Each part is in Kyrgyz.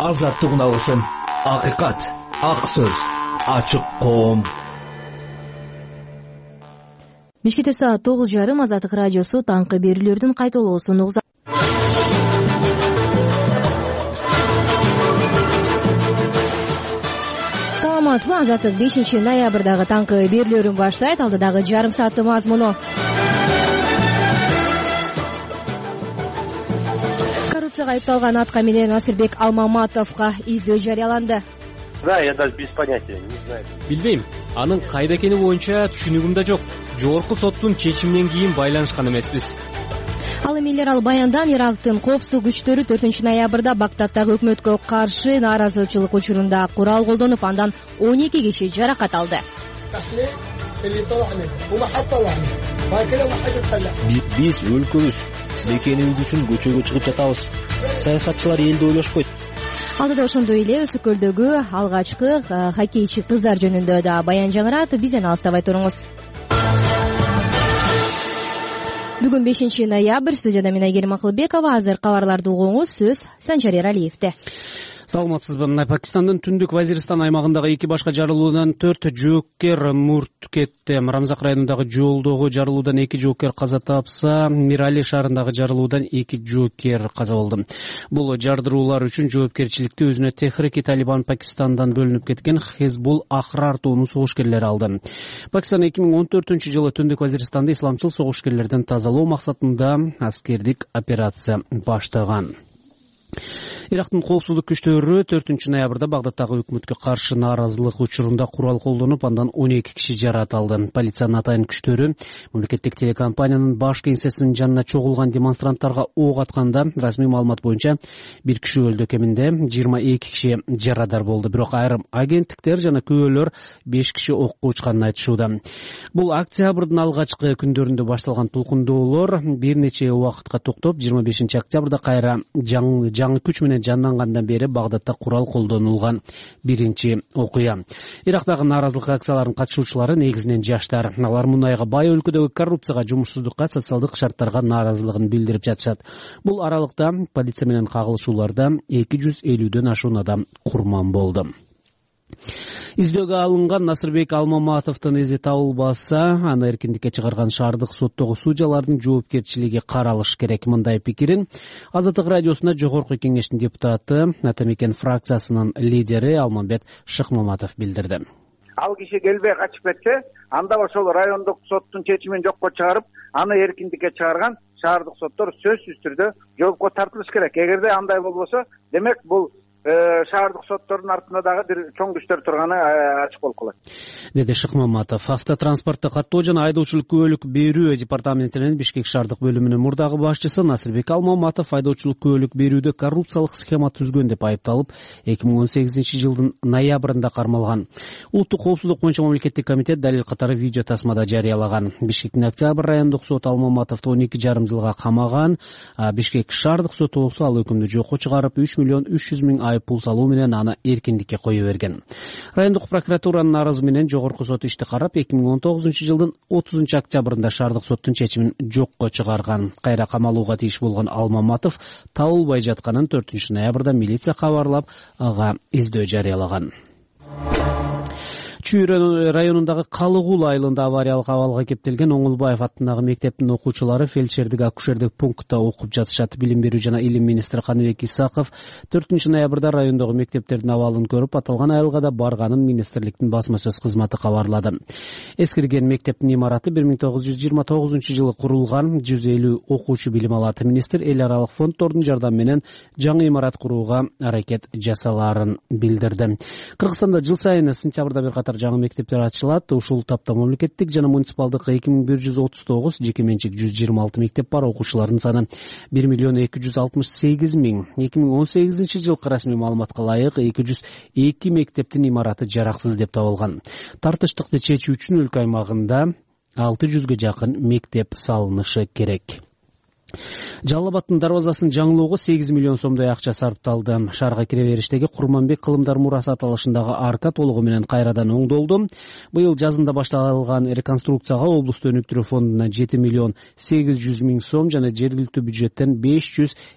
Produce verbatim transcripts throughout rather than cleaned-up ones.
азаттык үналысын, акыйкат, ак сөз, ачык коом. Бишкекте саат тогуз жарым Азаттык радиосу таңкы берүүлөрдүн кайталоосун угузат. Саламатсызбы, Азаттык бешинчи ноябрдагы таңкы берүүлөрүн баштайт. Алдыдагы жарым сааттын мазмуну: коррупцияга айыпталган атка менен Насырбек Алмаматовго издөө жарыяланды. Да, я даже без понятия, не знаю. Билбейм, анын кайда экени боюнча түшүнүгүм да жок. Жогорку соттун чечиминен кийин байланышкан эмеспиз. Ал эми элер ал баяндан Ирактын коопсуздук күчтөрү төртүнчү ноябрда Багдадтагы өкмөткө каршы нааразычылык учурунда курал колдонуп, андан он эки киши жаракат алды. Биз өлкөбүз бекенибиз үчүн көчөгө чыгып жатабыз. Саясатчылар элди ойлошпойт. Алдыда ошондой эле Ысык көлдөгү алгачкы хоккейчи кыздар жөнүндө да баян жаңырат. Бизден алыстабай туруңуз. Бүгүн бешинчи ноябрь. Студияда мен Айгерим Акылбекова. Азыр кабарларды угуңуз. Сөз Санжар Эралиевде. Саламатсызбы. Пакистандын Түндүк Вазиристан аймагындагы эки башка жарылуудан төрт жоокер мурт кетти. Рамзак районундагы жолдогу жарылуудан эки жоокер каза тапса, Мирали шаарындагы жарылуудан эки жоокер каза болду. Бул жардыруулар үчүн жоопкерчиликти өзүнө Техрики Талибан Пакистандан бөлүнүп кеткен Хизбул Ахрар тобунун согушкерлери алды. Пакистан эки миң он төртүнчү жылы Түндүк Вазиристанды исламчыл согушкерлерден тазалоо максатында аскердик операция баштаган. Ирактын коопсуздук күчтөрү төртүнчү ноябрда Багдадтагы өкмөткө каршы нааразылык учурунда курал колдонуп, андан он эки киши жаракат алды. Полициянын атайын күчтөрү мамлекеттик телекомпаниянын баш кеңсесинин жанына чогулган демонстранттарга ок атканда, расмий маалымат боюнча бир киши өлдү, кеминде жыйырма эки киши жарадар болду. Бирок айрым агенттиктер жана күбөлөр беш киши окко учканын айтышууда. Бул октябрдын алгачкы күндөрүндө башталган толкундоолор бир нече убакытка токтоп, жыйырма бешинчи октябрда кайра жаңы күч менен жандангандан бери Багдадта курал колдонулган биринчи окуя. Ирактагы нааразылык акцияларынын катышуучулары негизинен жаштар. Алар мунайга бай өлкөдөгү коррупцияга, жумушсуздукка, социалдык шарттарга нааразылыгын билдирип жатышат. Бул аралыкта полиция менен кагылышууларда эки жүз элүүдөн ашуун адам курман болду. Издөөгө алынган Насырбек Алмаматовдун изи табылбаса, аны эркиндикке чыгарган шаардык соттогу судьялардын жоопкерчилиги каралыш керек. Мындай пикирин Азаттык радиосуна Жогорку кеңештин депутаты, Атамекен фракциясынын лидери Алмамбет Шыкмаматов билдирди. Ал киши келбей качып кетсе, анда ошол райондук соттун чечимин жокко чыгарып, аны эркиндикке чыгарган шаардык соттор сөзсүз түрдө жоопко тартылыш керек. Эгерде андай болбосо, демек бул шаардык соттордун артында дагы бир чоң күчтөр турганы ачык болуп калат, деди Шыкмаматов. Автотранспортто каттоо жана айдоочулук күбөлүк берүү департаментинин Бишкек шаардык бөлүмүнүн мурдагы башчысы Насырбек Алмаматов айдоочулук күбөлүк берүүдө коррупциялык схема түзгөн деп айыпталып, эки миң он сегизинчи жылдын ноябрында кармалган. Улуттук коопсуздук боюнча мамлекеттик комитет далил катары видео тасмада жарыялаган. Бишкектин Октябрь райондук соту Алмаматовду он эки жарым жылга камаган. Бишкек шаардык соту болсо ал өкүмдү жокко чыгарып, үч миллион үч жүз миң пул салуу менен аны эркиндикке кое берген. Райондук прокуратуранын арызы менен жогорку сот ишти карап, эки миң он тогузунчу жылдын отузунчу октябрында шаардык соттун чечимин жокко чыгарган. Кайра камалууга тийиш болгон Алмаматов табылбай жатканын төртүнчү ноябрда милиция кабарлап, ага издөө жарыялаган. Чүй районундагы Калыгул айылында авариялык абалга кептелген Оңулбаев аттындагы мектептин окуучулары фельдшердик акушердик пунктта окуп жатышат. Билим берүү жана илим министри Каныбек Исаков төртүнчү ноябрда райондогу мектептердин абалын көрүп, аталган айылга да барганын министрликтин басма сөз кызматы кабарлады. Эскирген мектептин имараты бир миң тогуз жүз жыйырма тогузунчу жылы курулган, жүз элүү окуучу билим алат. Министр эл аралык фонддордун жардамы менен жаңы имарат курууга аракет жасаларын билдирди. Кыргызстанда жыл сайын сентябрда бир катар жаңы мектептер ачылат. Ушул тапта мамлекеттик жана муниципалдык эки миң бир жүз отуз тогуз, жеке менчик жүз жыйырма алты мектеп бар. Окуучулардын саны бир миллион эки жүз алтымыш сегиз миң. эки миң он сегизинчи жылкы расмий маалыматка ылайык эки жүз эки мектептин имараты жараксыз деп табылган. Тартыштыкты чечүү үчүн өлкө аймагында алты жүзгө жакын мектеп салынышы керек. Жалал Абадтын дарбазасын жаңылоого сегиз миллион сомдой акча сарпталды. Шаарга кире бериштеги Курманбек кылымдар мурасы аталышындагы арка толугу менен кайрадан оңдолду. Быйыл жазында башталган реконструкцияга облусту өнүктүрүү фондунан жети миллион сегиз жүз миң сом жана жергиликтүү бюджеттен беш жүз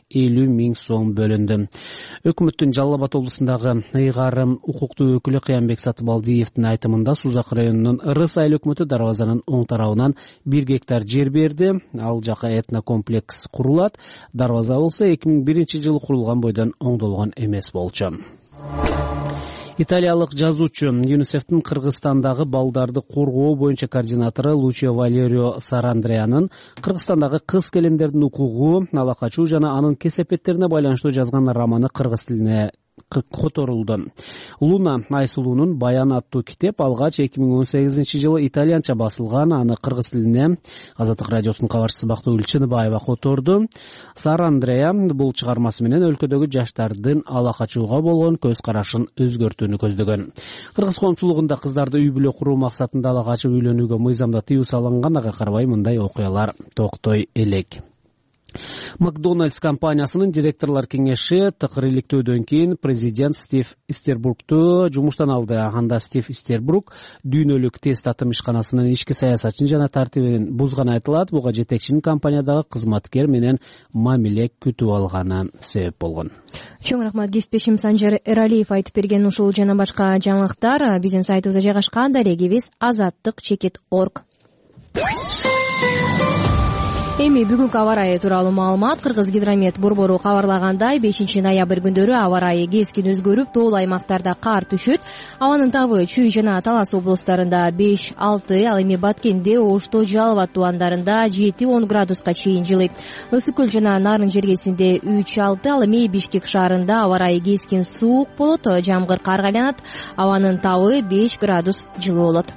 элүү миң сом бөлүндү. Өкмөттүн Жалал Абад облусундагы ыйгарым укуктуу өкүлү Кыянбек Сатыбалдиевдин айтымында Сузак районунун Ырыс айыл өкмөтү дарбазанын оң тарабынан бир гектар жер берди. Ал жака этнокомплекс курулат. Дарбаза болсо эки миң биринчи жылы курулган бойдон оңдолгон эмес болчу. Италиялык жазуучу ЮНИСЕФтин Кыргызстандагы балдарды коргоо боюнча координатору Лучио Валерио Сарандреянын Кыргызстандагы кыз келиндердин укугу, ала качуу жана анын кесепеттерине байланыштуу жазган романы кыргыз тилине которулду. Луна Айсулуунун Баян аттуу китеп алгач эки миң он сегизинчи жылы итальянча басылган. Аны кыргыз тилине Азаттык радиосунун кабарчысы Бактыгүл Чыныбаева которду. Сара Андрея бул чыгармасы менен өлкөдөгү жаштардын ала качууга болгон көз карашын өзгөртүүнү көздөгөн. Кыргыз коомчулугунда кыздарды үй бүлө куруу максатында ала качып үйлөнүүгө мыйзамда тыюу салынган. Ага карабай мындай окуялар токтой элек. Макдональдс компаниясынын директорлор кеңеши тыкырыйлыктөөдөн кийин президент Стив Истербрукту жумуштан алды. Анда Стив Истербрук дүйнөлүк тест атым ишканасынын ички саясатын жана тартибин бузган айтылат. Буга жетекчинин компаниядагы кызматкер менен мамиле күтүп алганы себеп болгон. Чоң рахмат кесиптешим Санжар Эралиев айтып берген ушул жана башка жаңылыктар биздин сайтыбызда жайгашкан. Дарегибиз азаттык чекит точка орг. Эми бүгүнкү аба ырайы тууралуу маалымат. Кыргыз гидромет борбору кабарлагандай, бешинчи ноябрь күндөрү аба ырайы кескин өзгөрүп, тоолуу аймактарда кар түшөт. Абанын табы Чүй жана Талас облустарында беш алты, ал эми Баткенде, Ошто, Жалал Абад тубандарында жети он градуска чейин жылыйт. Ысык көл жана Нарын жергесинде үч алты, ал эми Бишкек шаарында аба ырайы кескин суук болот, жамгыр карга айланат. Абанын табы беш градус жылуу болот.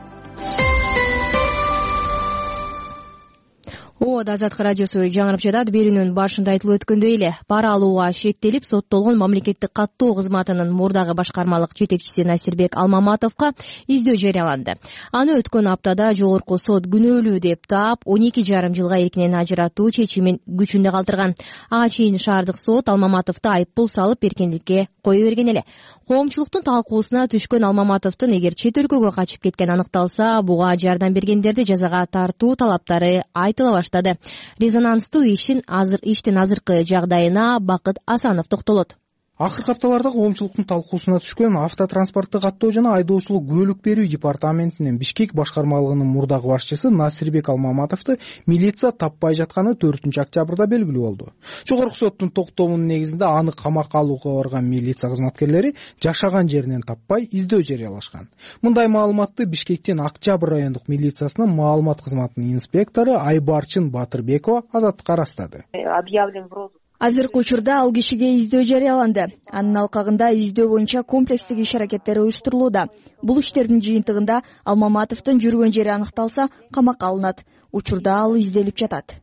О, Азаттык радиосу жаңырып жатат. Берүүнүн башында айтылып өткөндөй эле, пара алууга шектелип соттолгон мамлекеттик каттоо кызматынын мурдагы башкармалык жетекчиси Насирбек Алмаматовго издөө жарыяланды. Аны өткөн аптада жогорку сот күнөөлүү деп таап, он эки жарым жылга эркинен ажыратуу чечимин күчүндө калтырган. Ага чейин шаардык сот Алмаматовду айыппул салып эркиндикке кое берген эле. Коомчулуктун талкуусуна түшкөн Алмаматовдун эгер чет өлкөгө качып кеткен аныкталса, буга жардам бергендерди жазага тартуу талаптары айтыла баштады. Резонанстуу иштин азыр иштин азыркы жагдайына Бакыт Асанов токтолот. Акыркы апталарда коомчулуктун талкуусуна түшкөн автотранспортто каттоо жана айдоочулук көлүк берүү департаментинин Бишкек башкармалыгынын мурдагы башчысы Насирбек Алмаматовду милиция таппай жатканы төртүнчү октябрда белгилүү болду. Жогорку соттун токтомунун негизинде аны камакка алууга барган милиция кызматкерлери жашаган жеринен таппай издөө жарыялашкан. Мындай маалыматты Бишкектин Октябрь райондук милициясынын маалымат кызматынын инспектору Айбарчын Батырбекова Азаттыкка ырастады. Объявлен в розыск. Азыркы учурда ал кишиге издөө жарыяланды. Анын алкагында издөө боюнча комплекстик иш-аракеттер уюштурулууда. Бул иштердин жыйынтыгында Алмаматовдун жүргөн жери аныкталса, камакка алынат. Учурда ал изделип жатат.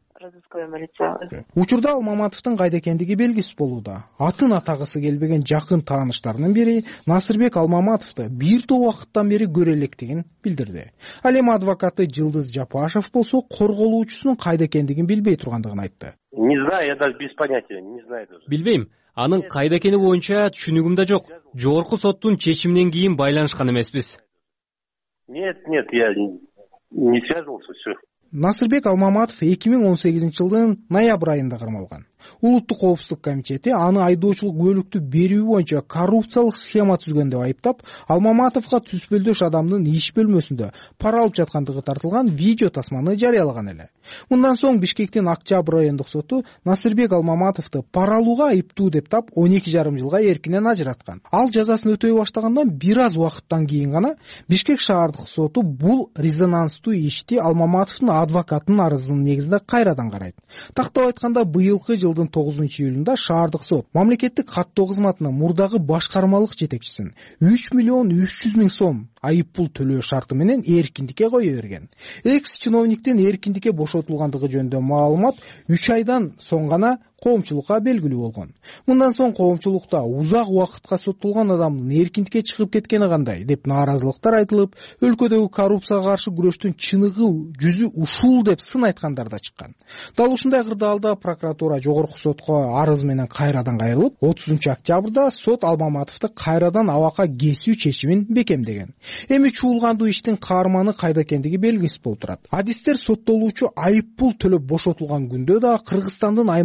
Учурда Алмаматовдун кайда экендиги белгисиз болууда. Атын атагысы келбеген жакын тааныштарынын бири Насырбек Алмаматовду бир топ убакыттан бери көрө электигин билдирди. Ал эми адвокаты Жылдыз Жапашев болсо корголуучусунун кайда экендигин билбей тургандыгын айтты. Не знаю, я даже без понятия, не знаю даже. Билбейм. Анын кайда экени боюнча түшүнүгүм да жок. Жогорку соттун чечиминен кийин байланышкан эмеспиз. Нет, нет, я не связывался, все. Насырбек Алмаматов эки миң он сегизинчи жылдын ноябрь айында кармалган. Улуттук коопсуздук комитети аны айдоочулук көлүктү берүү боюнча коррупциялык схема түзгөн деп айыптап, Алмаматовго түспөлдөш адамдын иш бөлмөсүндө пара алып жаткандыгы тартылган видео тасманы жарыялаган эле. Мындан соң Бишкектин Октябрь райондук соту Насырбек Алмаматовду пара алууга айыптуу деп таап, он эки жарым жылга эркинен ажыраткан. Ал жазасын өтөй баштагандан бир аз убакыттан кийин гана Бишкек шаардык соту бул резонанстуу ишти Алмаматовдун адвокатынын арызынын негизинде кайрадан карайт. Тактап айтканда, быйылкы жылдын тогузунчу июлунда шаардык сот мамлекеттик каттоо кызматынын мурдагы башкармалык жетекчисин үч миллион үч жүз миң сом айыппул төлөө шарты менен эркиндикке кое берген. Экс чиновниктин эркиндикке бошотулгандыгы жөнүндө маалымат үч айдан соң гана коомчулукка белгилүү болгон. Мындан соң коомчулукта узак убакытка соттолгон адамдын эркиндикке чыгып кеткени кандай деп нааразылыктар айтылып, өлкөдөгү коррупцияга каршы күрөштүн чыныгы жүзү ушул деп сын айткандар да чыккан. Дал ушундай кырдаалда прокуратура жогорку сотко арыз менен кайрадан кайрылып, отузунчу октябрда сот Алмаматовду кайрадан абакка кесүү чечимин бекемдеген. Эми чуулгандуу иштин каарманы кайда экендиги белгисиз болуп турат. Адистер соттолуучу айыппул төлөп бошотулган күндө да Кыргызстандын аймагынан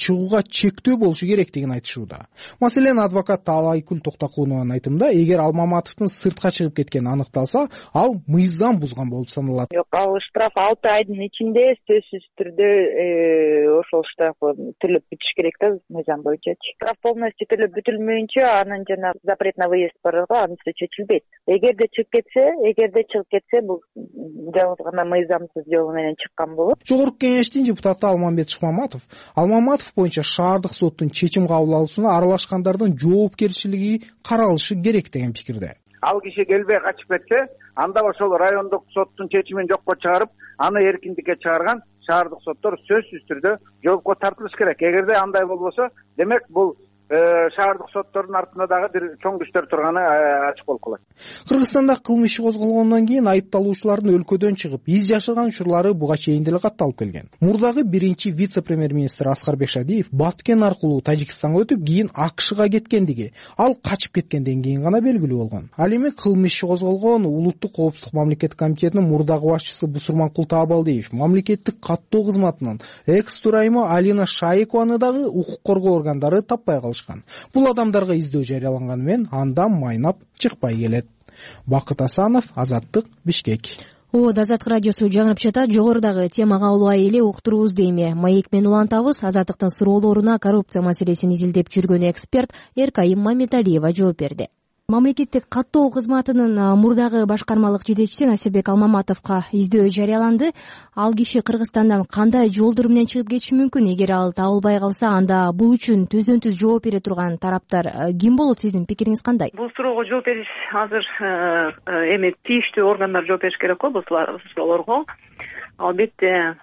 чыгууга чектөө болушу керектигин айтышууда. Маселен адвокат Талайкүл Токтокунованын айтымында, эгер Алмаматовдун сыртка чыгып кеткени аныкталса, ал мыйзам бузган болуп саналат. Жок, ал штраф алты айдын ичинде сөзсүз түрдө ошол штрафы төлөп бүтүш керек да, мыйзам боюнча. Штраф полностью төлөп бүтүлмөйүнчө анын жана запрет на выезд бар го, анысы чечилбейт. Эгерде чыгып кетсе, эгерде чыгып кетсе, бул жалгыз гана мыйзамсыз жолу менен чыккан болот. Жогорку кеңештин депутаты Алмамбет Шыкмаматов Алмаматов боюнча шаардык соттун чечим кабыл алуусуна аралашкандардын жоопкерчилиги каралышы керек деген пикирде. Ал киши келбей качып кетсе, анда ошол райондук соттун чечимин жокко чыгарып, аны эркиндикке чыгарган шаардык соттор сөзсүз түрдө жоопко тартылыш керек. Эгерде андай болбосо, демек бул шаардык соттордун артында дагы бир чоң күчтөр турганы ачык болуп калат. Кыргызстанда кылмыш иши козголгондон кийин айыпталуучулардын өлкөдөн чыгып из жашырган учурлары буга чейин деле катталып келген. Мурдагы биринчи вице-премьер-министр Аскарбек Шадиев Баткен аркылуу Тажикстанга өтүп, кийин АКШга кеткендиги, ал качып кеткенден кийин гана белгилүү болгон. Ал эми кылмыш иши козголгон Улуттук коопсуздук мамлекеттик комитетинин мурдагы башчысы Бусурманкул Таабалдиев мамлекеттик каттоо кызматынын экс-төрайымы Алина Шаикованы дагы укук коргоо органдары таппай калышкан. Бул адамдарга издөө жарыяланганы менен андан майнап чыкпай келет. Бакыт Асанов, Азаттык, Бишкек. Од Азаттык радиосу жаңырып жатат. Жогорудагы темага улай эле уктуруубузду эми маек менен улантабыз. Азаттыктын суроолоруна коррупция маселесин изилдеп жүргөн эксперт Эркайым Мамедалиева жооп берди. Мамлекеттик каттоо кызматынын мурдагы башкармалык жетекчиси Насирбек Алмаматовго издөө жарыяланды. Ал киши Кыргызстандан кандай жолдор менен чыгып кетиши мүмкүн? Эгер ал табылбай калса, анда бул үчүн түздөн түз жооп бере турган тараптар ким болот? Сиздин пикириңиз кандай? Бул суроого жооп бериш азыр эми тийиштүү органдар жооп бериш керек го бул суроолорго. Албетте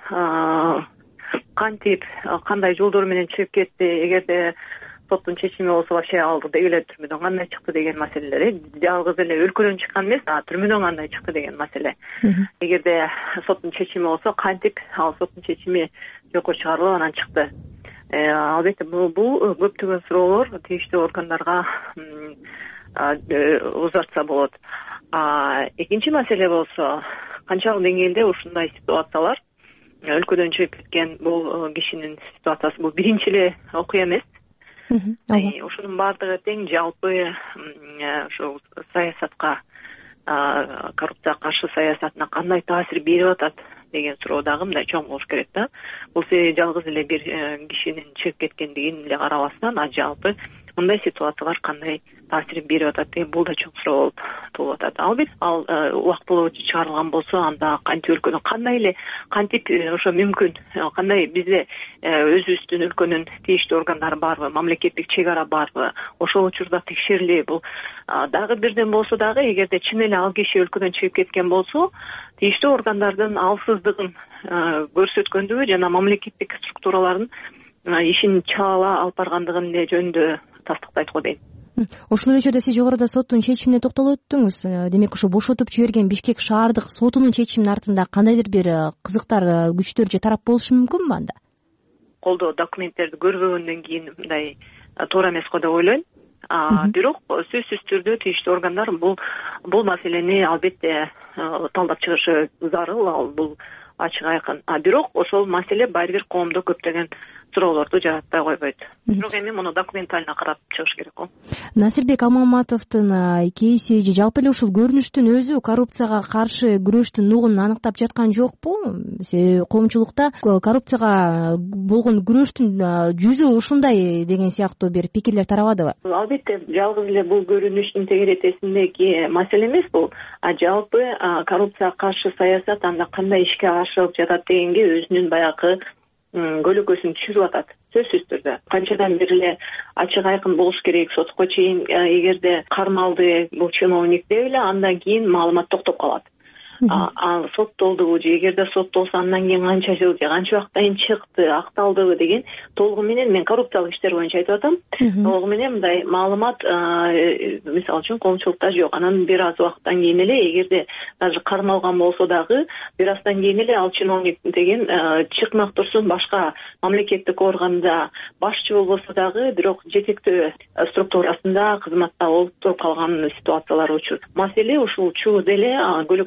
кантип кандай жолдор менен чыгып кетти, эгерде соттун чечими болсо вообще ал деги эле түрмөдөн кандай чыкты деген маселелер, жалгыз эле өлкөдөн чыккан эмес, а түрмөдөн кандай чыкты деген маселе. Эгерде соттун чечими болсо, кантип ал соттун чечими жокко чыгарылып анан чыкты. Албетте бул көптөгөн суроолор тийиштүү органдарга узартса болот. Экинчи маселе болсо, канчалык деңгээлде ушундай ситуациялар өлкөдөн чыгып кеткен бул кишинин ситуациясы, бул биринчи эле окуя эмес. Ушунун баардыгы тең жалпы ошол саясатка, коррупцияга каршы саясатына кандай таасир берип атат деген суроо дагы мындай чоң болуш керек да. Бул жалгыз эле бир кишинин чыгып кеткендигин эле карабастан, а жалпы мындай ситуациялар кандай таасир берип атат деген бул да чоң суроо болуп атат. Албетте ал убактылуу чыгарылган болсо, анда кантип өлкөнүн кандай эле кантип ошо мүмкүн, кандай бизде өзүбүздүн өлкөнүн тийиштүү органдары барбы, мамлекеттик чек ара барбы, ошол учурда текшерилеби? Бул дагы бирден болсо дагы, эгерде чын эле ал киши өлкөдөн чыгып кеткен болсо, тийиштүү органдардын алсыздыгын көрсөткөндүгү жана мамлекеттик структуралардын ишин чала алып баргандыгын эле жөнүндө тастыктайт го дейм. Ошол эле жерде сиз жогоруда соттун чечимине токтолуп өттүңүз. Демек ошо бошотуп жиберген Бишкек шаардык сотунун чечиминин артында кандайдыр бир кызыктар, күчтөр же тарап болушу мүмкүнбү анда? Колдоо документтерди көрбөгөндөн кийин мындай туура эмес го деп ойлойм. Бирок сөзсүз түрдө тийиштүү органдар бул бул маселени албетте талдап чыгышы зарыл, бул ачык айкын. А бирок ошол маселе баары бир коомдо көптөгөн суроолорду жаратпай койбойт. Бирок эми муну документально карап чыгыш керек го. Насирбек Алмаматовдун кейси же жалпы эле ушул көрүнүштүн өзү коррупцияга каршы күрөштүн нугун аныктап жаткан жокпу? Коомчулукта коррупцияга болгон күрөштүн жүзү ушундай деген сыяктуу бир пикирлер тарабадыбы? Албетте, жалгыз эле бул көрүнүштүн тегеретесиндеги маселе эмес бул, а жалпы коррупцияга каршы саясат анда кандай ишке ашырылып жатат дегенге өзүнүн баягы көлөкөсүн түшүрүп атат. Сөзсүз түрдө канчадан бери эле ачык айкын болуш керек, сотко чейин эгерде кармалды бул чиновник деп эле, андан кийин маалымат токтоп калат. Ал соттолдубу же эгерде соттолсо андан кийин канча жыл же канча убакыттан чыкты, акталдыбы деген толугу менен мен коррупциялык иштер боюнча айтып атам. Толугу менен мындай маалымат мисалы үчүн коомчулукта жок. Анан бир аз убакыттан кийин эле эгерде даже кармалган болсо дагы бир аздан кийин эле ал чиновник деген чыкмак турсун башка мамлекеттик органда башчы болбосо дагы, бирок жетектөө структурасында кызматта болуп туруп калган ситуациялар учур. Маселе ушул чуу деле көлөкөсүн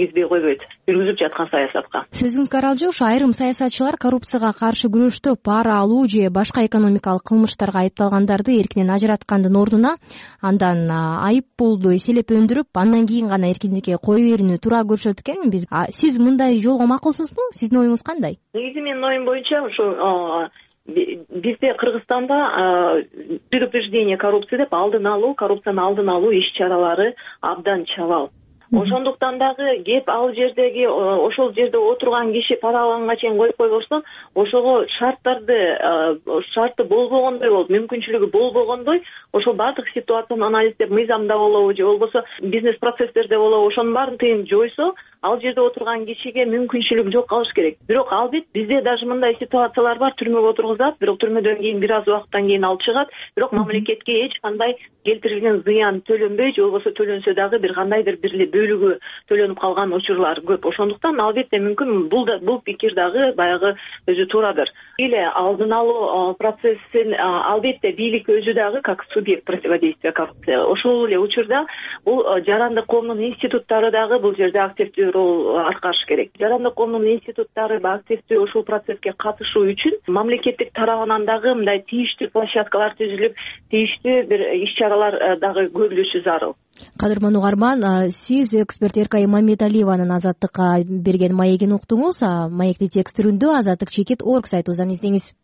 киргизбей койбойт жүргүзүп жаткан саясатка. Сөзүңүзгө аралжуу, айрым саясатчылар коррупцияга каршы күрөштө пара алуу же башка экономикалык кылмыштарга айыпталгандарды эркинен ажыраткандын ордуна андан айып пулду эселеп өндүрүп, андан кийин гана эркиндикке кое берүүнү туура көрүшөт экенбиз. Сиз мындай жолго макулсузбу? Сиздин оюңуз кандай? Негизи менин оюм боюнча ошо бизде Кыргызстанда предупреждение коррупции деп алдын алуу, коррупцияны алдын алуу иш чаралары абдан чабал. Ошондуктан дагы кеп ал жердеги ошол жерде отурган киши пара алганга чейин коюп койбостон, ошого шарттарды шарты болбогондой болуп, мүмкүнчүлүгү болбогондой ошол баардык ситуацияны анализдеп, мыйзамда болобу же болбосо бизнес процесстерде болобу, ошонун баарын тыйын жойсо, ал жерде отурган кишиге мүмкүнчүлүк жок калыш керек. Бирок албетте бизде даже мындай ситуациялар бар, түрмөгө отургузат, бирок түрмөдөн кийин бир аз убакыттан кийин алып чыгат, бирок мамлекетке эч кандай келтирилген зыян төлөнбөй же болбосо төлөнсө дагы бир кандайдыр бир бөлүгү төлөнүп калган учурлар көп. Ошондуктан албетте мүмкүн бул да бул пикир дагы баягы өзү туурадыр. Эле алдын алуу процессин албетте бийлик өзү дагы как субъект противодействия коррупции. Ошол эле учурда бул жарандык коомдун институттары дагы бул жерде активдүү рол аткарыш керек. Жарандык коомдун институттары активдүү ушул процесске катышуу үчүн мамлекеттик тарабынан дагы мындай тийиштүү площадкалар түзүлүп, тийиштүү бир иш чаралар дагы көрүлүшү зарыл. Кадырман угарман, сиз эксперт Эркай Мамедалиеванын Азаттыкка берген маегин уктуңуз. Маекти текст түрүндө азаттык чекит орг сайтыбыздан издеңиз.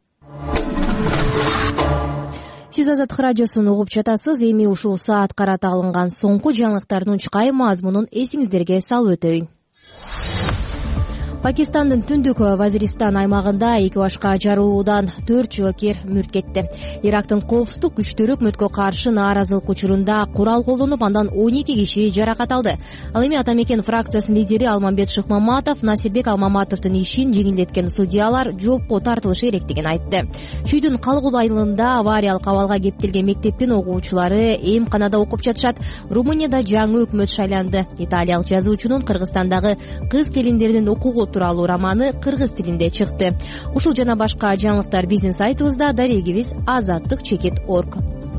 Сиз Азаттык радиосун угуп жатасыз. Эми ушул саат карата алынган соңку жаңылыктардын чыкай мазмунун эсиңиздерге салып өтөйүн. Пакистандын түндүк Вазиристан аймагында эки башка жарылуудан төрт жоокер мүрт кетти. Ирактын коопсуздук күчтөрү өкмөткө каршы нааразылык учурунда курал колдонуп, андан он эки киши жаракат алды. Ал эми Ата Мекен фракциясынын лидери Алмамбет Шыкмаматов Насирбек Алмаматовдун ишин жеңилдеткен судьялар жоопко тартылышы керектигин айтты. Чүйдүн Калгул айылында авариялык абалга кептелген мектептин окуучулары эмканада окуп жатышат. Румынияда жаңы өкмөт шайланды. Италиялык жазуучунун Кыргызстандагы кыз келиндердин окугу тууралуу романы кыргыз тилинде чыкты. Ушул жана башка жаңылыктар биздин сайтыбызда, дарегибиз азаттык чекит орг.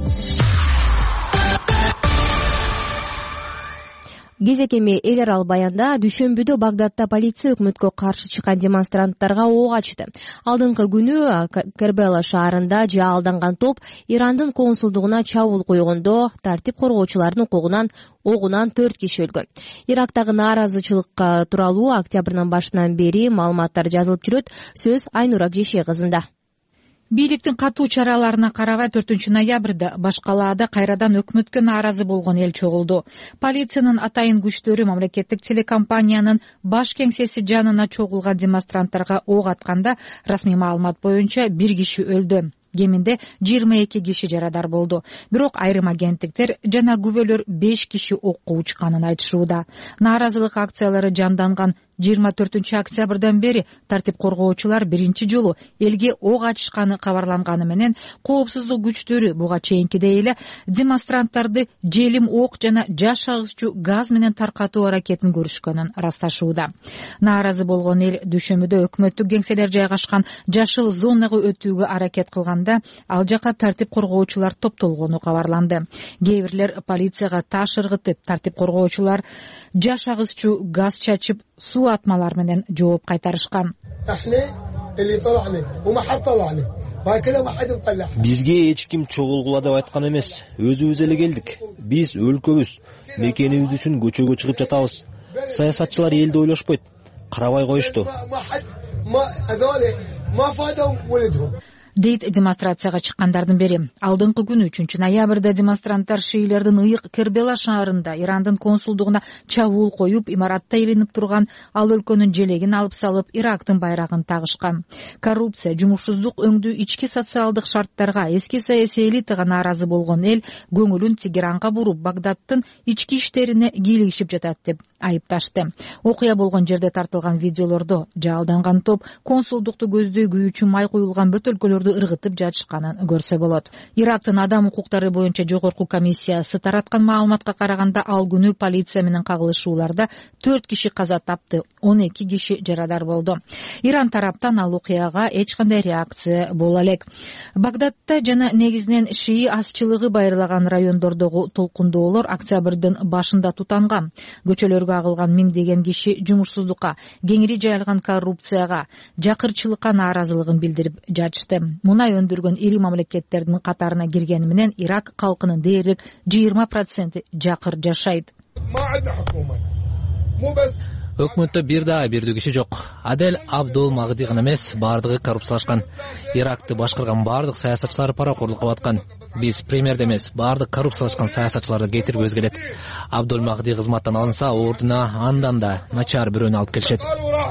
Кезек эми эл аралык баянда. Дүйшөмбүдө Багдадда полиция өкмөткө каршы чыккан демонстранттарга ок ачты. Алдыңкы күнү Кербела шаарында жаалданган топ Ирандын консулдугуна чабуул койгондо тартип коргоочулардын укугунан огунан төрт киши өлгөн. Ирактагы нааразычылыкка тууралуу октябрдын башынан бери маалыматтар жазылып жүрөт. Сөз Айнура Жеше кызында. Бийликтин катуу чараларына карабай төртүнчү ноябрда баш калаада кайрадан өкмөткө нааразы болгон эл чогулду. Полициянын атайын күчтөрү мамлекеттик телекомпаниянын баш кеңсеси жанына чогулган демонстранттарга ок атканда расмий маалымат боюнча бир киши өлдү. Кеминде жыйырма эки киши жарадар болду. Бирок айрым агенттиктер жана күбөлөр беш киши окко учканын айтышууда. Нааразылык акциялары жанданган жыйырма төртүнчү октябрдан бери тартип коргоочулар биринчи жолу элге ок ачышканы кабарланганы менен коопсуздук күчтөрү буга чейинкидей эле демонстранттарды желим ок жана жаш шагыччу газ менен таркатуу аракетин көрүшкөнүн ырасташууда. Нааразы болгон эл дүйшөмбүдө өкмөттүк кеңселер жайгашкан жашыл зонага өтүүгө аракет кылганда ал жака тартип коргоочулар топтолгону кабарланды. Кээ бирлер полицияга таш ыргытып, тартип коргоочулар жаш агызчу газ чачып, суу атмалар менен жооп кайтарышкан. Бизге эч ким чогулгула деп айткан эмес, өзүбүз эле келдик. Биз өлкөбүз, мекенибиз үчүн көчөгө чыгып жатабыз. Саясатчылар элди ойлошпойт, карабай коюшту. Дейт демонстрацияга чыккандардын бири. Алдыңкы күнү үчүнчү ноябрда демонстранттар шиилердин ыйык Кербела шаарында Ирандын консулдугуна чабуул коюп, имаратта илинип турган ал өлкөнүн желегин алып салып, Ирактын байрагын тагышкан. Коррупция, жумушсуздук өңдүү ички социалдык шарттарга, эски саясий элитага нааразы болгон эл көңүлүн Тегеранга буруп, Багдадтын ички иштерине кийлигишип жатат деп айыпташты. Окуя болгон жерде тартылган видеолордо жаалданган топ консулдукту көздөй күйүүчү май куюлган бөтөлкөлөрдү ыргытып жатышканын көрсө болот. Ирактын адам укуктары боюнча жогорку комиссиясы тараткан маалыматка караганда, ал күнү полиция менен кагылышууларда төрт киши каза тапты, он эки киши жарадар болду. Иран тараптан ал окуяга эч кандай реакция боло элек. Багдадта жана негизинен шии азчылыгы байырлаган райондордогу толкундоолор октябрдын башында тутанган. Көчөлөргө кагылган миңдеген киши жумушсуздукка, кеңири жайылган коррупцияга, жакырчылыкка нааразылыгын билдирип жатышты. Мунай өндүргөн ири мамлекеттердин катарына киргени менен Ирак калкынын дээрлик жыйырма проценти жакыр жашайт. Өкмөттө бир да бирдүү киши жок. Адель Абдул Магди гана эмес, бардыгы коррупциялашкан. Иракты башкарган бардык саясатчылар паракорлукка баткан. Биз премьерде эмес, бардык коррупциялашкан саясатчыларды кетирбөз келет. Абдул Магди кызматтан алынса, ордуна андан да начар бирөөнү алып келишет.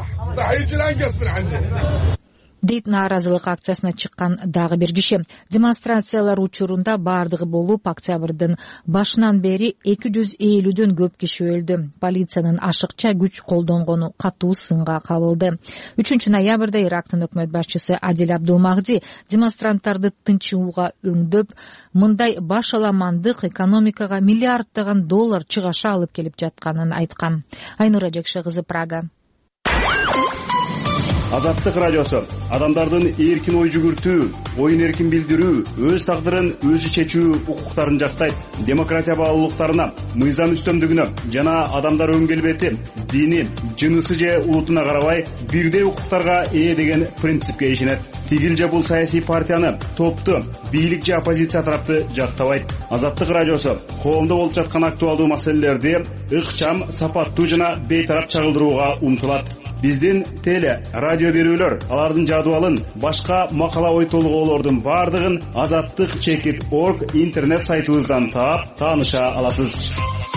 Дейт нааразылык акциясына чыккан дагы бир киши. Демонстрациялар учурунда бардыгы болуп, октябрдын башынан бери эки жүз элүүдөн көп киши өлдү. Полициянын ашыкча күч колдонгону катуу сынга кабылды. үчүнчү ноябрда Ирактын өкмөт башчысы Адель Абдул Магди демонстранттарды тынчууга өңдөп, мындай башаламандык экономикага миллиарддаган доллар чыгаша алып келип жатканын айткан. Айнура Жекше кызы, Прага. Азаттык радиосу адамдардын эркин ой жүгүртүү, оюн эркин билдирүү, өз тагдырын өзү чечүү укуктарын жактайт. Демократия баалуулуктарына, мыйзам үстөмдүгүнө жана адамдар өн келбети, дини, жынысы же улутуна карабай бирдей укуктарга ээ деген принципке ишенет. Тигил же бул саясий партияны, топту, бийлик же оппозиция тарапты жактабайт. Азаттык радиосу коомдо болуп жаткан актуалдуу маселелерди ыкчам, сапаттуу жана бейтарап чагылдырууга умтулат. Биздин теле, радио берүүлөр, алардын жадыбалын, башка макала ой толгоолордун бардыгын азаттык чекит орг интернет сайтыбыздан таап, тааныша аласыз.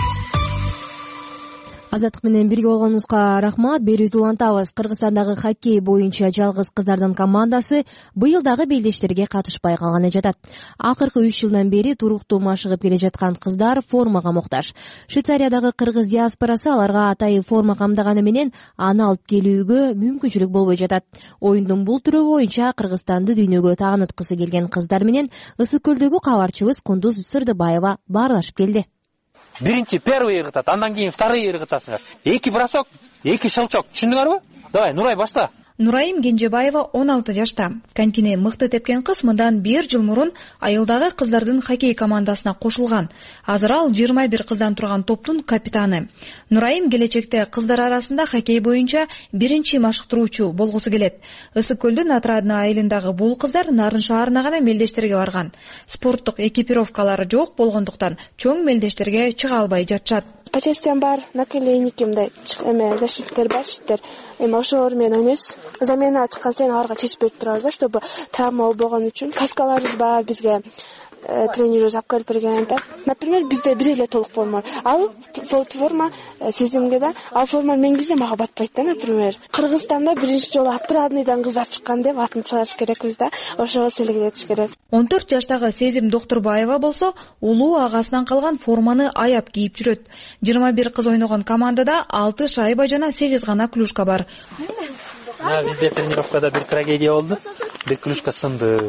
Азаттык менен бирге болгонуңузга рахмат. Берүүбүздү улантабыз. Кыргызстандагы хоккей боюнча жалгыз кыздардын командасы быйыл дагы белдештерге катышпай калганы жатат. Акыркы үч жылдан бери туруктуу машыгып келе жаткан кыздар формага муктаж. Швейцариядагы кыргыз диаспорасы аларга атайын форма камдаганы менен аны алып келүүгө мүмкүнчүлүк болбой жатат. Оюндун бул түрү боюнча Кыргызстанды дүйнөгө тааныткысы келген кыздар менен Ысык көлдөгү кабарчыбыз Кундуз Сырдыбаева баарлашып келди. Биринчи первый ыргытат, андан кийин второй ыргытасыңар. Эки бросок, эки шылчок. Түшүндүңөрбү? Давай, Нурай, башла. Нурайым Кенжебаева он алты жашта. Конькине мыкты тепкен кыз мындан бир жыл мурун айылдагы кыздардын хоккей командасына кошулган. Азыр ал жыйырма бир кыздан турган топтун капитаны. Нурайым келечекте кыздар арасында хоккей боюнча биринчи машыктыруучу болгусу келет. Ысык көлдүн Отрадный айылындагы бул кыздар Нарын шаарына гана мелдештерге барган. Спорттук экипировкалары жок болгондуктан чоң мелдештерге чыга албай жатышат. Почестиям бар, наколенники мындай эме защиттер бар, щиттер. Эми ошолор менен ойнойбуз. Замена чыккан сайын аларга чечип берип турабыз, чтобы травма болбогон үчүн. Каскаларыбыз бар, бизге тренер өзү алып келип берген да. Например, бизде бир эле толук форма. Ал форма сезимге да, ал форма меңгизе мага батпайт да, например. Кыргызстанда биринчи жолу Отрадныйдан кыздар чыккан деп атын чыгарыш керекпиз да. Ошого селегетиш керек. он төрт жаштагы Сезим Доктурбаева болсо, улуу агасынан калган форманы аяп кийип жүрөт. жыйырма бир кыз ойногон командада алты шайба жана сегиз гана клюшка бар. Бизде тренировкада бир трагедия болду. Бир клюшка сынды.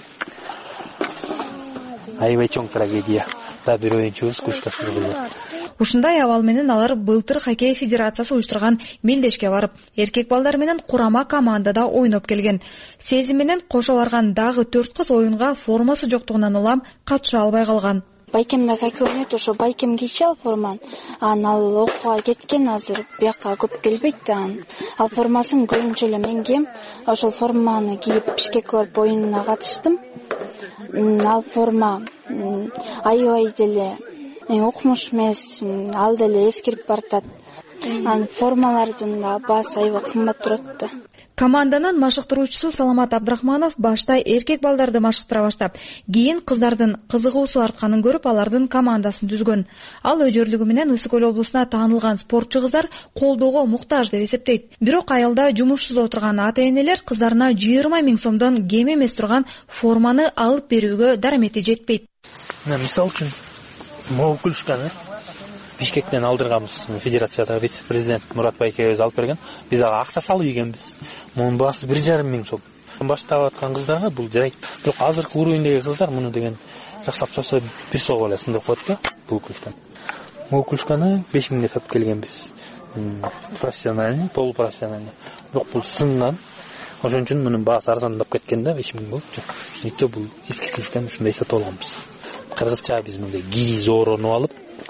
Аябай чоң трагедия. Да бир оюнчубуз клюшка сынды. Ушундай абал менен алар былтыр хоккей федерациясы уюштурган мелдешке барып, эркек балдар менен курама командада ойноп келген. Сезим менен кошо барган дагы төрт кыз оюнга формасы жоктугунан улам катыша албай калган. Байкемде хоккей ойнойт, ошо байкем кийчи ал форманы. Анан ал окууга кеткен, азыр бияка көп келбейт да. Ал формасын көбүнчө эле мен кийем. Ошол форманы кийип Бишкекке барып оюнуна катыштым. Ал форма аябай деле окумуш эмес, ал деле эскирип баратат. Анан формалардын да баасы аябай кымбат турат да. Команданын машыктыруучусу Саламат Абдрахманов башта эркек балдарды машыктыра баштап, кийин кыздардын кызыгуусу артканын көрүп, алардын командасын түзгөн. Ал өжөрлүгү менен Ысык көл облусуна таанылган спортчу кыздар колдоого муктаж деп эсептейт. Бирок айылда жумушсуз отурган ата-энелер кыздарына жыйырма миң сомдон кем эмес турган форманы алып берүүгө дарамети жетпейт. Мисалы үчүн, могу клюшканы Бишкектен алдырганбыз. Федерациядагы вице-президент Мурат Байке өзү алып берген. Биз ага акча салып ийгенбиз. Мунун баасы бир жарым миң сом. Баштап аткан кыздарга бул жарайт. Бирок азыркы уровендеги кыздар муну деген жакшап чапса бир сого эле сындырып коет да бул клюшканы. Могу клюшканы беш миңге сатып келгенбиз. Профессиональный, полупрофессиональный. Бирок бул сындан. Ошон үчүн мунун баасы арзандап кеткен да беш миң болуп. Жөнөкөй бул эски клюшканы ушундай сатып алганбыз. Кыргызча биз мындай ги зооронуп алып,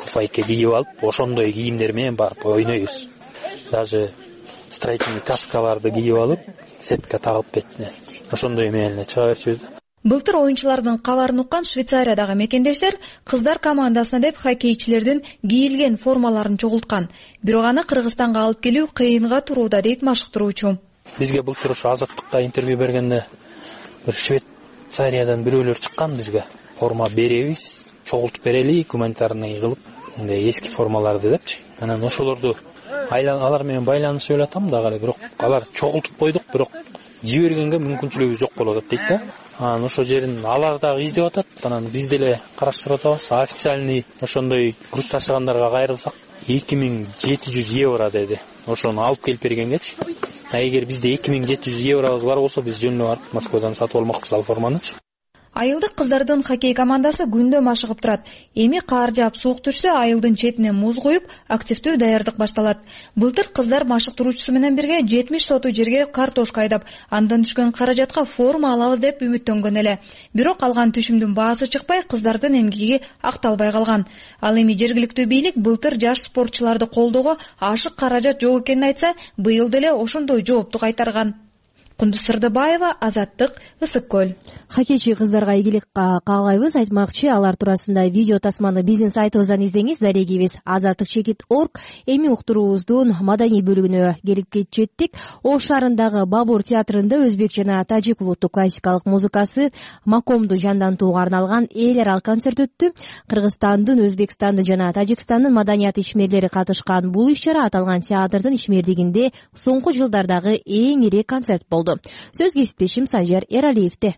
фуфайка кийип алып ошондой кийимдер менен барып ойнойбуз. Даже строительный каскаларды кийип алып сетка тагып бетине ошондой менен эле чыга берчүбүз да. Былтыр оюнчулардын кааларын уккан Швейцариядагы мекендештер кыздар командасына деп хоккейчилердин кийилген формаларын чогулткан. Бирок аны Кыргызстанга алып келүү кыйынга турууда дейт машыктыруучу. Бизге былтыр ошо Азаттыкка интервью бергенде бир Швейцариядан бирөөлөр чыккан бизге. Форма беребиз, чогултуп берели, гуманитарный кылып, мындай эски формаларды депчи. Анан ошолорду алар менен байланышып элатам дагы, бирок алар чогултуп койдук, бирок жибергенге мүмкүнчүлүгү жок болуп атат дейт да. Анан ошо жерин алар дагы издеп атат. Анан биз деле караштырып атабыз. Официальный ошондой груз ташыгандарга кайрылсак эки миң жети жүз евро деди. Ошону алып келип бергенгечи. А эгер бизде эки миң жети жүз евробуз бар болсо, биз жөнүнө барып Москвадан сатып алмакпыз ал форманычы. Айылдык кыздардын хоккей командасы күндө машыгып турат. Эми кар жаап суук түшсө, айылдын четине муз коюп, активдүү даярдык башталат. Былтыр кыздар машыктыруучусу менен бирге жетимиш соту жерге картошка айдап, андан түшкөн каражатка форма алабыз деп үмүттөнгөн эле. Бирок алган түшүмдүн баасы чыкпай, кыздардын эмгеги акталбай калган. Ал эми жергиликтүү бийлик былтыр жаш спортчуларды колдоого ашык каражат жок экенин айтса, быйыл деле ошондой жоопту кайтарган. Кундуз Сырдыбаева, Азаттык, Ысык көл. Хоккейчи кыздарга ийгилик каалайбыз. Айтмакчы, алар туурасында видео тасманы биздин сайтыбыздан издеңиз. Дарегибиз азаттык чекит точка орг. Эми уктуруубуздун маданий бөлүгүнө келип жеттик. Ош шаарындагы Бабур театрында өзбек жана тажик улуттук классикалык музыкасы Макомду жандантууга арналган эл аралык концерт өттү. Кыргызстандын, Өзбекстандын жана Тажикстандын маданият ишмерлери катышкан бул иш-чара аталган театрдын ишмердигинде соңку жылдардагы эң ири концерт болду. Сөз кесиптешим Санжар Эралиевде.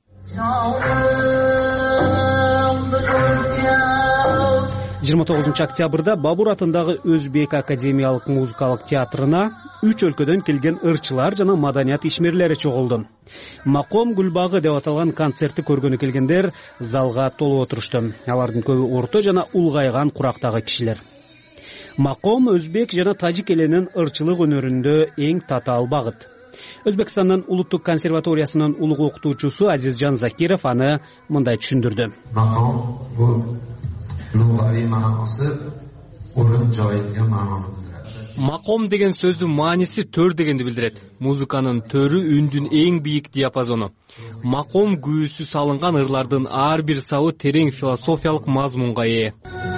жыйырма тогузунчу октябрда Бабур атындагы Өзбек академиялык музыкалык театрына үч өлкөдөн келген ырчылар жана маданият ишмерлери чогулду. Маком Гүлбагы деп аталган концертти көргөнү келгендер залга толуп отурушту. Алардын көбү орто жана улгайган курактагы кишилер. Маком өзбек жана тажик элинин ырчылык өнөрүндө эң татаал багыт. Өзбекстандын улуттук консерваториясынын улуг окутуучусу Азизжан Закиров аны мындай түшүндүрдү. Маком бул лугави маанасы орун жайынга маананы билдирет. Маком деген сөздүн мааниси төр дегенди билдирет. Музыканын төрү үндүн эң бийик диапазону. Маком күүсү салынган ырлардын ар бир сабы терең философиялык мазмунга ээ.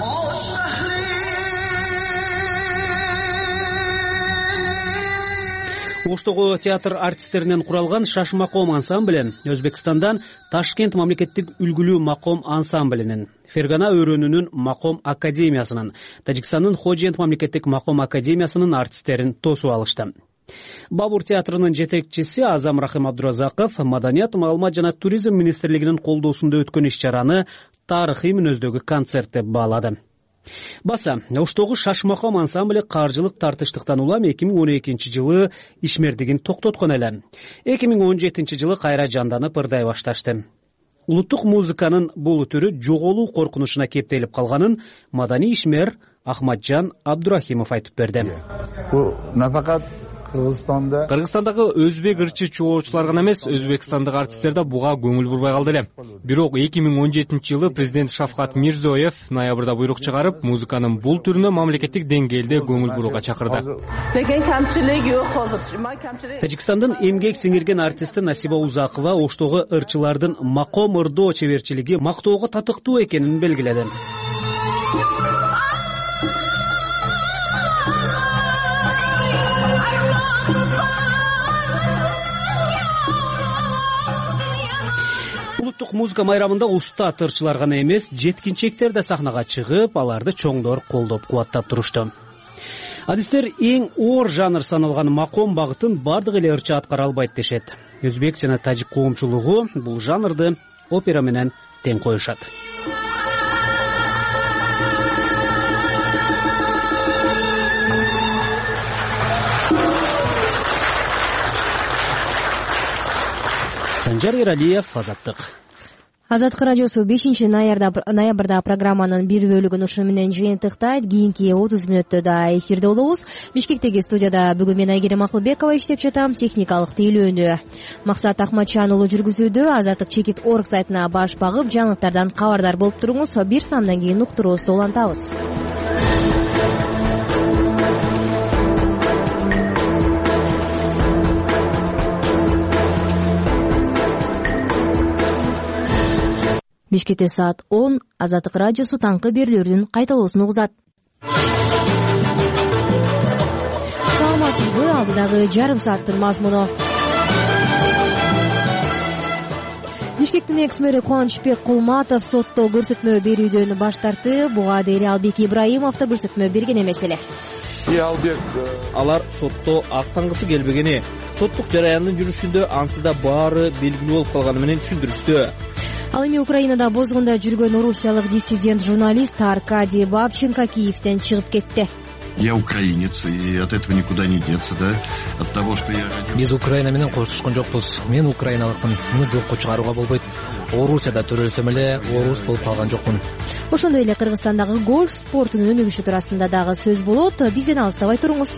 Оштогу театр артисттеринен куралган Шаш Маком ансамблі Өзбекстандан Ташкент мамлекеттик үлгүлүү Маком ансамблинин, Фергана өрөөнүнүн Маком академиясынын, Тажикстандын Ходжент мамлекеттик Маком академиясынын артисттерин тосуп алышты. Бабур театрынын жетекчиси Азам Рахим Абдуразаков маданият, маалымат жана туризм министрлигинин колдоосунда өткөн иш-чараны тарыхый мүнөздөгү концерт деп баалады. Баса, Оштогу Шаш Маком ансамблі каржылык тартыштыктан улам эки миң он экинчи жылы ишмердигин токтоткон эле. эки миң он жетинчи жылы кайра жанданып ырдай башташты. Улуттук музыканын бул түрү жоголуу коркунучуна кептелип калганын маданий ишмер Ахматжан Абдурахимов айтып берди. Бул нафакат Кыргызстанда Кыргызстандагы өзбек ырчы чогуучулар гана эмес, өзбекстандык артисттер да буга көңүл бурбай калды эле. Бирок эки миң он жетинчи жылы президент Шавкат Мирзиёев ноябрда буйрук чыгарып, музыканын бул түрүнө мамлекеттик деңгээлде көңүл бурууга чакырды. Тажикстандын эмгек сиңирген артисти Насиба Узакова Оштогу ырчылардын маком ырдоо чеберчилиги мактоого татыктуу экенин белгиледи. Улуттук музыка майрамында уста ырчылар гана эмес, жеткинчектер да сахнага чыгып, аларды чоңдор колдоп кубаттап турушту. Адистер эң оор жанр саналган маком багытын бардык эле ырчы аткара албайт дешет. Өзбек жана тажик коомчулугу бул жанрды опера менен тең коюшат. Санжар Эралиев, Азаттык. Азаттык радиосу бешинчи ноябрда программанын бир бөлүгүн ушуну менен жыйынтыктайт. Кийинки отуз мүнөттө да эфирде болобуз. Бишкектеги студияда бүгүн мен Айгерим Акылбекова иштеп жатам. Техникалык тейлөөнү Максат Акматжан уулу жүргүзүүдө. Азаттык чекит орг сайтына баш багып, жаңылыктардан кабардар болуп туруңуз. Бир саамдан кийин уктуруубузду улантабыз. Бишкекте саат он. Азаттык радиосу таңкы берүүлөрдүн кайталоосун угузат. Саламатсызбы? Алдыдагы жарым сааттын мазмуну. Бишкектин экс-мэри Кубанычбек Кулматов сотто көрсөтмө берүүдөн баш тартты. Буга дейин Албек Ибраимов да көрсөтмө берген эмес эле. Албек алар сотто актангысы келбегени, соттук жараяндын жүрүшүндө ансыда баары белгилүү болуп калганы менен түшүндүрүштү. Ал эми Украинада бозгунда жүргөн орусиялык диссидент журналист Аркадий Бабченко Киевден чыгып кетти. Я украинец, и от этого никуда не деться, да? От того, что я родился... Биз Украина менен коштошкон жокпуз. Мен украиналыкмын. Муну жокко чыгарууга болбойт. Орусияда төрөлсөм эле орус болуп калган жокмун. Ошондой эле Кыргызстандагы гольф спортунун өнүгүшү туурасында дагы сөз болот. Бизден алыстабай туруңуз.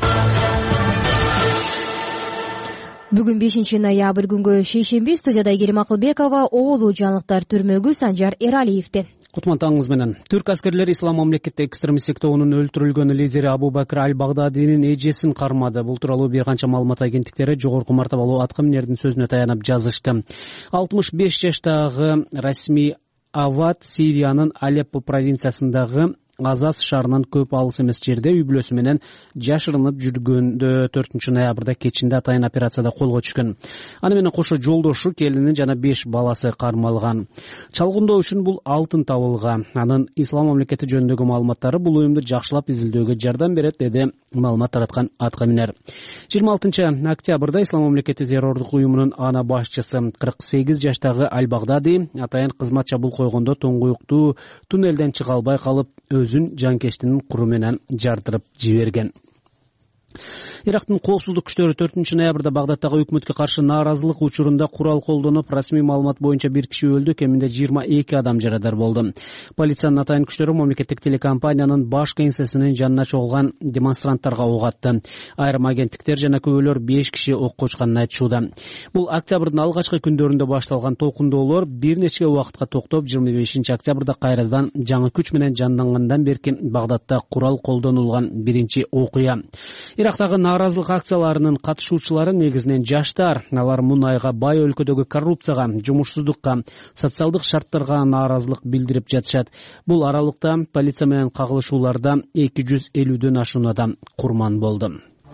Бүгүн бешинчи ноябрь күнгө шейшемби. Студияда Айгерим Акылбекова, оолу жаңылыктар түрмөгү Санжар Эралиевди. Кутман таңыңыз менен. Түрк аскерлери Ислам мамлекетте экстремисттик тобунун өлтүрүлгөн лидери Абу Бакр аль-Багдадинин эжесин кармады. Бул тууралуу бир канча маалымат агенттиктери жогорку мартабалуу аткаминердин сөзүнө таянып жазышты. алтымыш беш жаштагы Расми Ават Сириянын Алеппо провинциясындагы Азаз шаарынан көп алыс эмес жерде үй бүлөсү менен жашырынып жүргөндө төртүнчү ноябрда кечинде атайын операцияда колго түшкөн. Аны менен кошо жолдошу, келини жана беш баласы кармалган. Чалгындоо үчүн бул алтын табылган. Анын Ислам мамлекети жөнүндөгү маалыматтары бул уюмду жакшылап изилдөөгө жардам берет, деди маалымат тараткан аткаминер. жыйырма алтынчы октябрда Ислам мамлекети террордук уюмунун ана башчысы кырк сегиз жаштагы Аль-Багдади атайын кызмат чабуул койгондо туңгуюктуу туннелден чыга албай калып, өзүн жанкештинин куру менен жардырып жиберген. Ирактын коопсуздук күчтөрү төртүнчү ноябрда Багдадтагы өкмөткө каршы нааразылык учурунда курал колдонуп, расмий маалымат боюнча бир киши өлдү, кеминде жыйырма эки адам жарадар болду. Полициянын атайын күчтөрү мамлекеттик телекомпаниянын баш кеңсесинин жанына чогулган демонстранттарга ок атты. Айрым агенттиктер жана күбөлөр беш киши окко учканын айтышууда. Бул октябрдын алгачкы күндөрүндө башталган толкундоолор бир нече убакытка токтоп, жыйырма бешинчи октябрда кайрадан жаңы күч менен жандангандан берки Багдадта курал колдонулган биринчи окуя. Ирактагы нааразылык акцияларынын катышуучулары негизинен жаштар. Алар мунайга бай өлкөдөгү коррупцияга, жумушсуздукка, социалдык шарттарга нааразылык билдирип жатышат. Бул аралыкта полиция менен кагылышууларда эки жүз элүүдөн ашуун адам курман болду.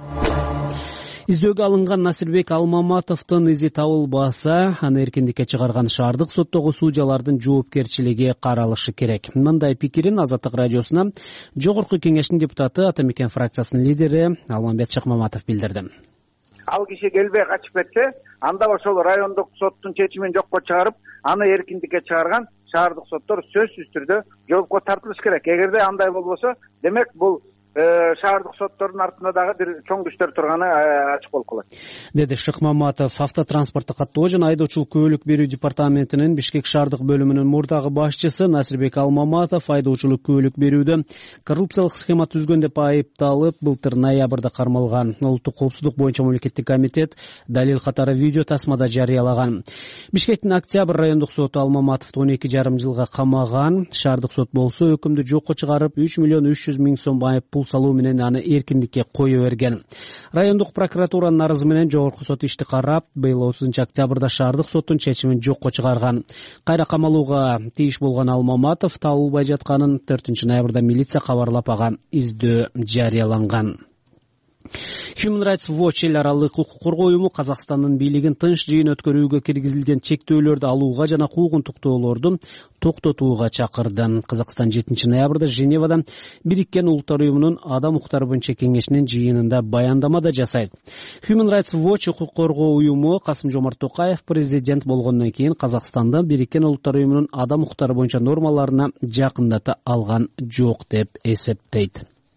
Издөөгө алынган Насирбек Алмаматовдун изи табылбаса, аны эркиндикке чыгарган шаардык соттогу судьялардын жоопкерчилиги каралышы керек. Мындай пикирин Азаттык радиосуна Жогорку кеңештин депутаты, Атамекен фракциясынын лидери Алмамбет Шыкмаматов билдирди. Ал киши келбей качып кетсе, анда ошол райондук соттун чечимин жокко чыгарып, аны эркиндикке чыгарган шаардык соттор сөзсүз түрдө жоопко тартылыш керек. Эгерде андай болбосо, демек бул шаардык соттордун артында дагы бир чоң күчтөр турганы ачык болуп калат, деди Шыкмаматов. Автотранспортто каттоо жана айдоочулук күбөлүк берүү департаментинин Бишкек шаардык бөлүмүнүн мурдагы башчысы Насирбек Алмаматов айдоочулук күбөлүк берүүдө коррупциялык схема түзгөн деп айыпталып, былтыр ноябрда кармалган. Улуттук коопсуздук боюнча мамлекеттик комитет далил катары видео тасмада жарыялаган. Бишкектин Октябрь райондук соту Алмаматовду он эки жарым жылга камаган. Шаардык сот болсо өкүмдү жокко чыгарып, үч миллион үч жүз миң сом айып пул салуу менен аны эркиндикке кое берген. Райондук прокуратуранын арызы менен жогорку сот ишти карап, быйыл отузунчу октябрда шаардык соттун чечимин жокко чыгарган. Кайра камалууга тийиш болгон Алмаматов табылбай жатканын төртүнчү ноябрда милиция кабарлап, ага издөө жарыяланган. Human Rights Watch эл аралык укук коргоо уюму Казакстандын бийлигин тынч жыйын өткөрүүгө киргизилген чектөөлөрдү алууга жана куугунтуктоолорду токтотууга чакырды. Казакстан жетинчи ноябрда Женевада Бириккен Улуттар уюмунун адам укуктары боюнча кеңешинин жыйынында баяндама да жасайт. Human Rights Watch укук коргоо уюму Касым-Жомарт Токаев президент болгондон кийин Казакстанда Бириккен Улуттар уюмунун адам укуктары боюнча нормаларына жакындата алган жок деп эсептейт.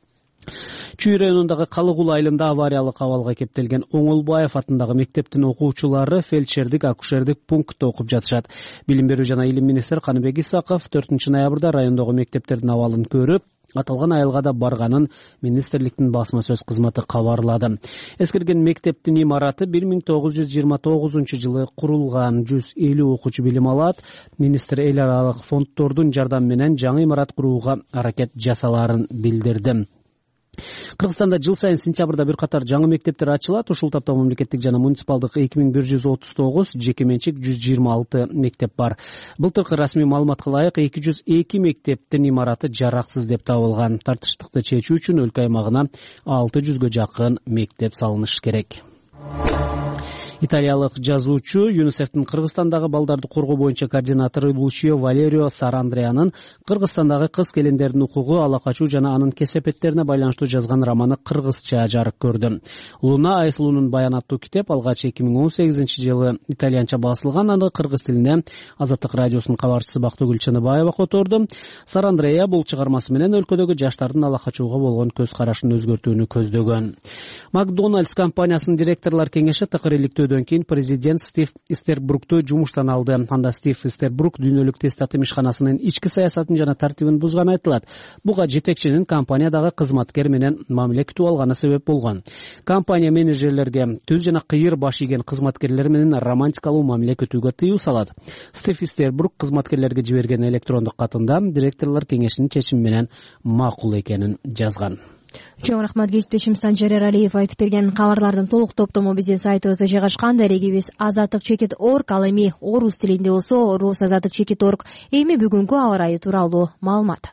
Чүй районундагы Калыгул айылында авариялык абалга кептелген Оңолбаев атындагы мектептин окуучулары фельдшердик акушердик пунктта окуп жатышат. Билим берүү жана илим министри Каныбек Исаков төртүнчү ноябрда райондогу мектептердин абалын көрүп, аталган айылга да барганын министрликтин басма сөз кызматы кабарлады. Эскерген мектептин имараты бир миң тогуз жүз жыйырма тогузунчу жылы курулган, жүз элүү окуучу билим алат. Министр эл аралык фонддордун жардамы менен жаңы имарат курууга аракет жасаларын билдирди. Кыргызстанда жыл сайын сентябрда бир катар жаңы мектептер ачылат. Ушул тапта мамлекеттик жана муниципалдык эки миң бир жүз отуз тогуз, жеке менчик жүз жыйырма алты мектеп бар. Былтыркы расмий маалыматка ылайык эки жүз эки мектептин имараты жараксыз деп табылган. Тартыштыкты чечүү үчүн өлкө аймагына алты жүзгө жакын мектеп салынышы керек. Италиялык жазуучу ЮНИСЕФтин Кыргызстандагы балдарды коргоо боюнча координатору Лучио Валерио Сарандрианын Кыргызстандагы кыз келиндердин укугу, ала качуу жана анын кесепеттерине байланыштуу жазган романы кыргызча жарык көрдү. Луна Айсулунун баян аттуу китеп алгач эки миң он сегизинчи жылы итальянча басылган, аны кыргыз тилине Азаттык радиосунун кабарчысы Бактыгүл Чыныбаева которду. Сарандриа бул чыгармасы менен өлкөдөгү жаштардын ала качууга болгон көз карашын өзгөртүүнү көздөгөн. Макдоналдс компаниясынын директорлор кеңеши такыр Өдөн кийин президент Стив Истербрукту жумуштан алды. Анда Стив Истербрук дүйнөлүк тестат имишканасынын ички саясатын жана тартибин бузганы айтылат. Буга жетекчинин компаниядагы кызматкер менен мамиле күтүп алганы себеп болгон. Компания менеджерлерге түз жана кыйыр баш ийген кызматкерлер менен романтикалуу мамиле күтүүгө тыюу салат. Стив Истербрук кызматкерлерге жиберген электрондук катында директорлор кеңешинин чечими менен макул экенин жазган. Чоң рахмат, кесиптешим Санжар Эралиев айтып берген кабарлардын толук топтому биздин сайтыбызда жайгашкан. Дарегибиз азаттык чекит точка орг, ал эми орус тилинде болсо рус азаттык чекит точка орг. Эми бүгүнкү аба ырайы тууралуу маалымат.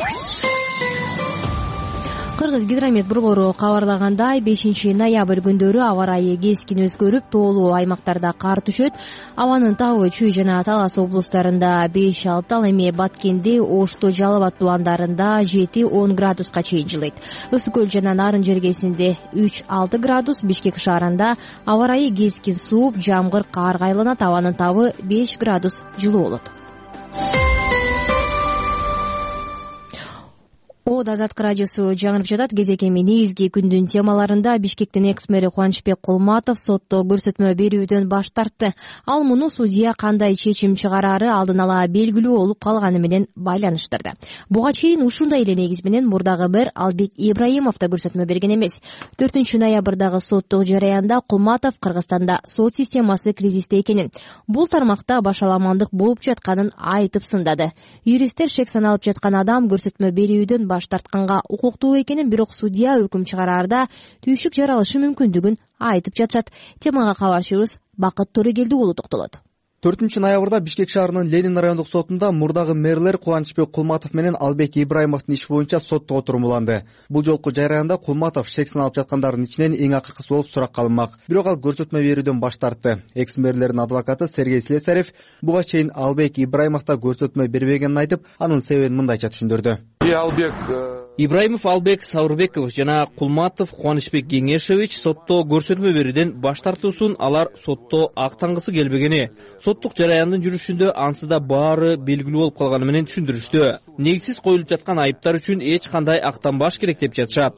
Кыргыз гидромет борбору кабарлагандай, бешинчи ноябрь күндөрү аба ырайы кескин өзгөрүп, тоолуу аймактарда кар түшөт. Абанын табы Чүй жана Талас облустарында беш алты, ал эми Баткенде, Ошто, Жалал Абад тубандарында жети он градуска чейин жылыйт. Ысык көл жана Нарын жергесинде үч алты градус, Бишкек шаарында аба ырайы кескин сууп, жамгыр, карга айланат. Абанын табы беш градус жылуу болот. Ода Азаттык радиосу жаңырып жатат. Кезекеми негизги күндүн темаларында Бишкектин экс-мэри Кубанычбек Кулматов сотто көрсөтмө берүүдөн баш тартты. Ал муну судья кандай чечим чыгарары алдын ала белгилүү болуп калганы менен байланыштырды. Буга чейин ушундай эле негиз менен мурдагы бир Албек Ибраимов да көрсөтмө берген эмес. төртүнчү ноябрдагы соттук жараянда Кулматов Кыргызстанда сот системасы кризисте экенин, бул тармакта башаламандык болуп жатканын айтып сындады. Юристтер шек саналып жаткан адам көрсөтмө берүүдөн баш тартканга укуктуу экенин, бирок судья өкүм чыгараарда түйшүк жаралышы мүмкүндүгүн айтып жатышат. Темага кабарчыбыз Бакыт Торегелди уулу токтолот. төртүнчү ноябрда Бишкек шаарынын Ленин райондук сотунда мурдагы мэрлер Кубанычбек Кулматов менен Албек Ибраимовдун иши боюнча сотто отурумуланды. Бул жолку жараянда Кулматов шек саналып жаткандардын ичинен эң акыркысы болуп суракка алынмак. Бирок ал көрсөтмө берүүдөн баш тартты. Экс-мэрлердин адвокаты Сергей Слесарев буга чейин Албек Ибраимов да көрсөтмө бербегенин айтып, анын себебин мындайча түшүндүрдү. Албек Ибраимов Албек Саурбекович жана Кулматов Кубанычбек Кеңешевич сотто көрсөтмө берүүдөн баш тартуусун алар сотто актангысы келбегени, соттук жараяндын жүрүшүндө ансыда баары белгилүү болуп калганы менен түшүндүрүштү. Негизсиз коюлуп жаткан айыптар үчүн эч кандай актанбаш керек деп жатышат.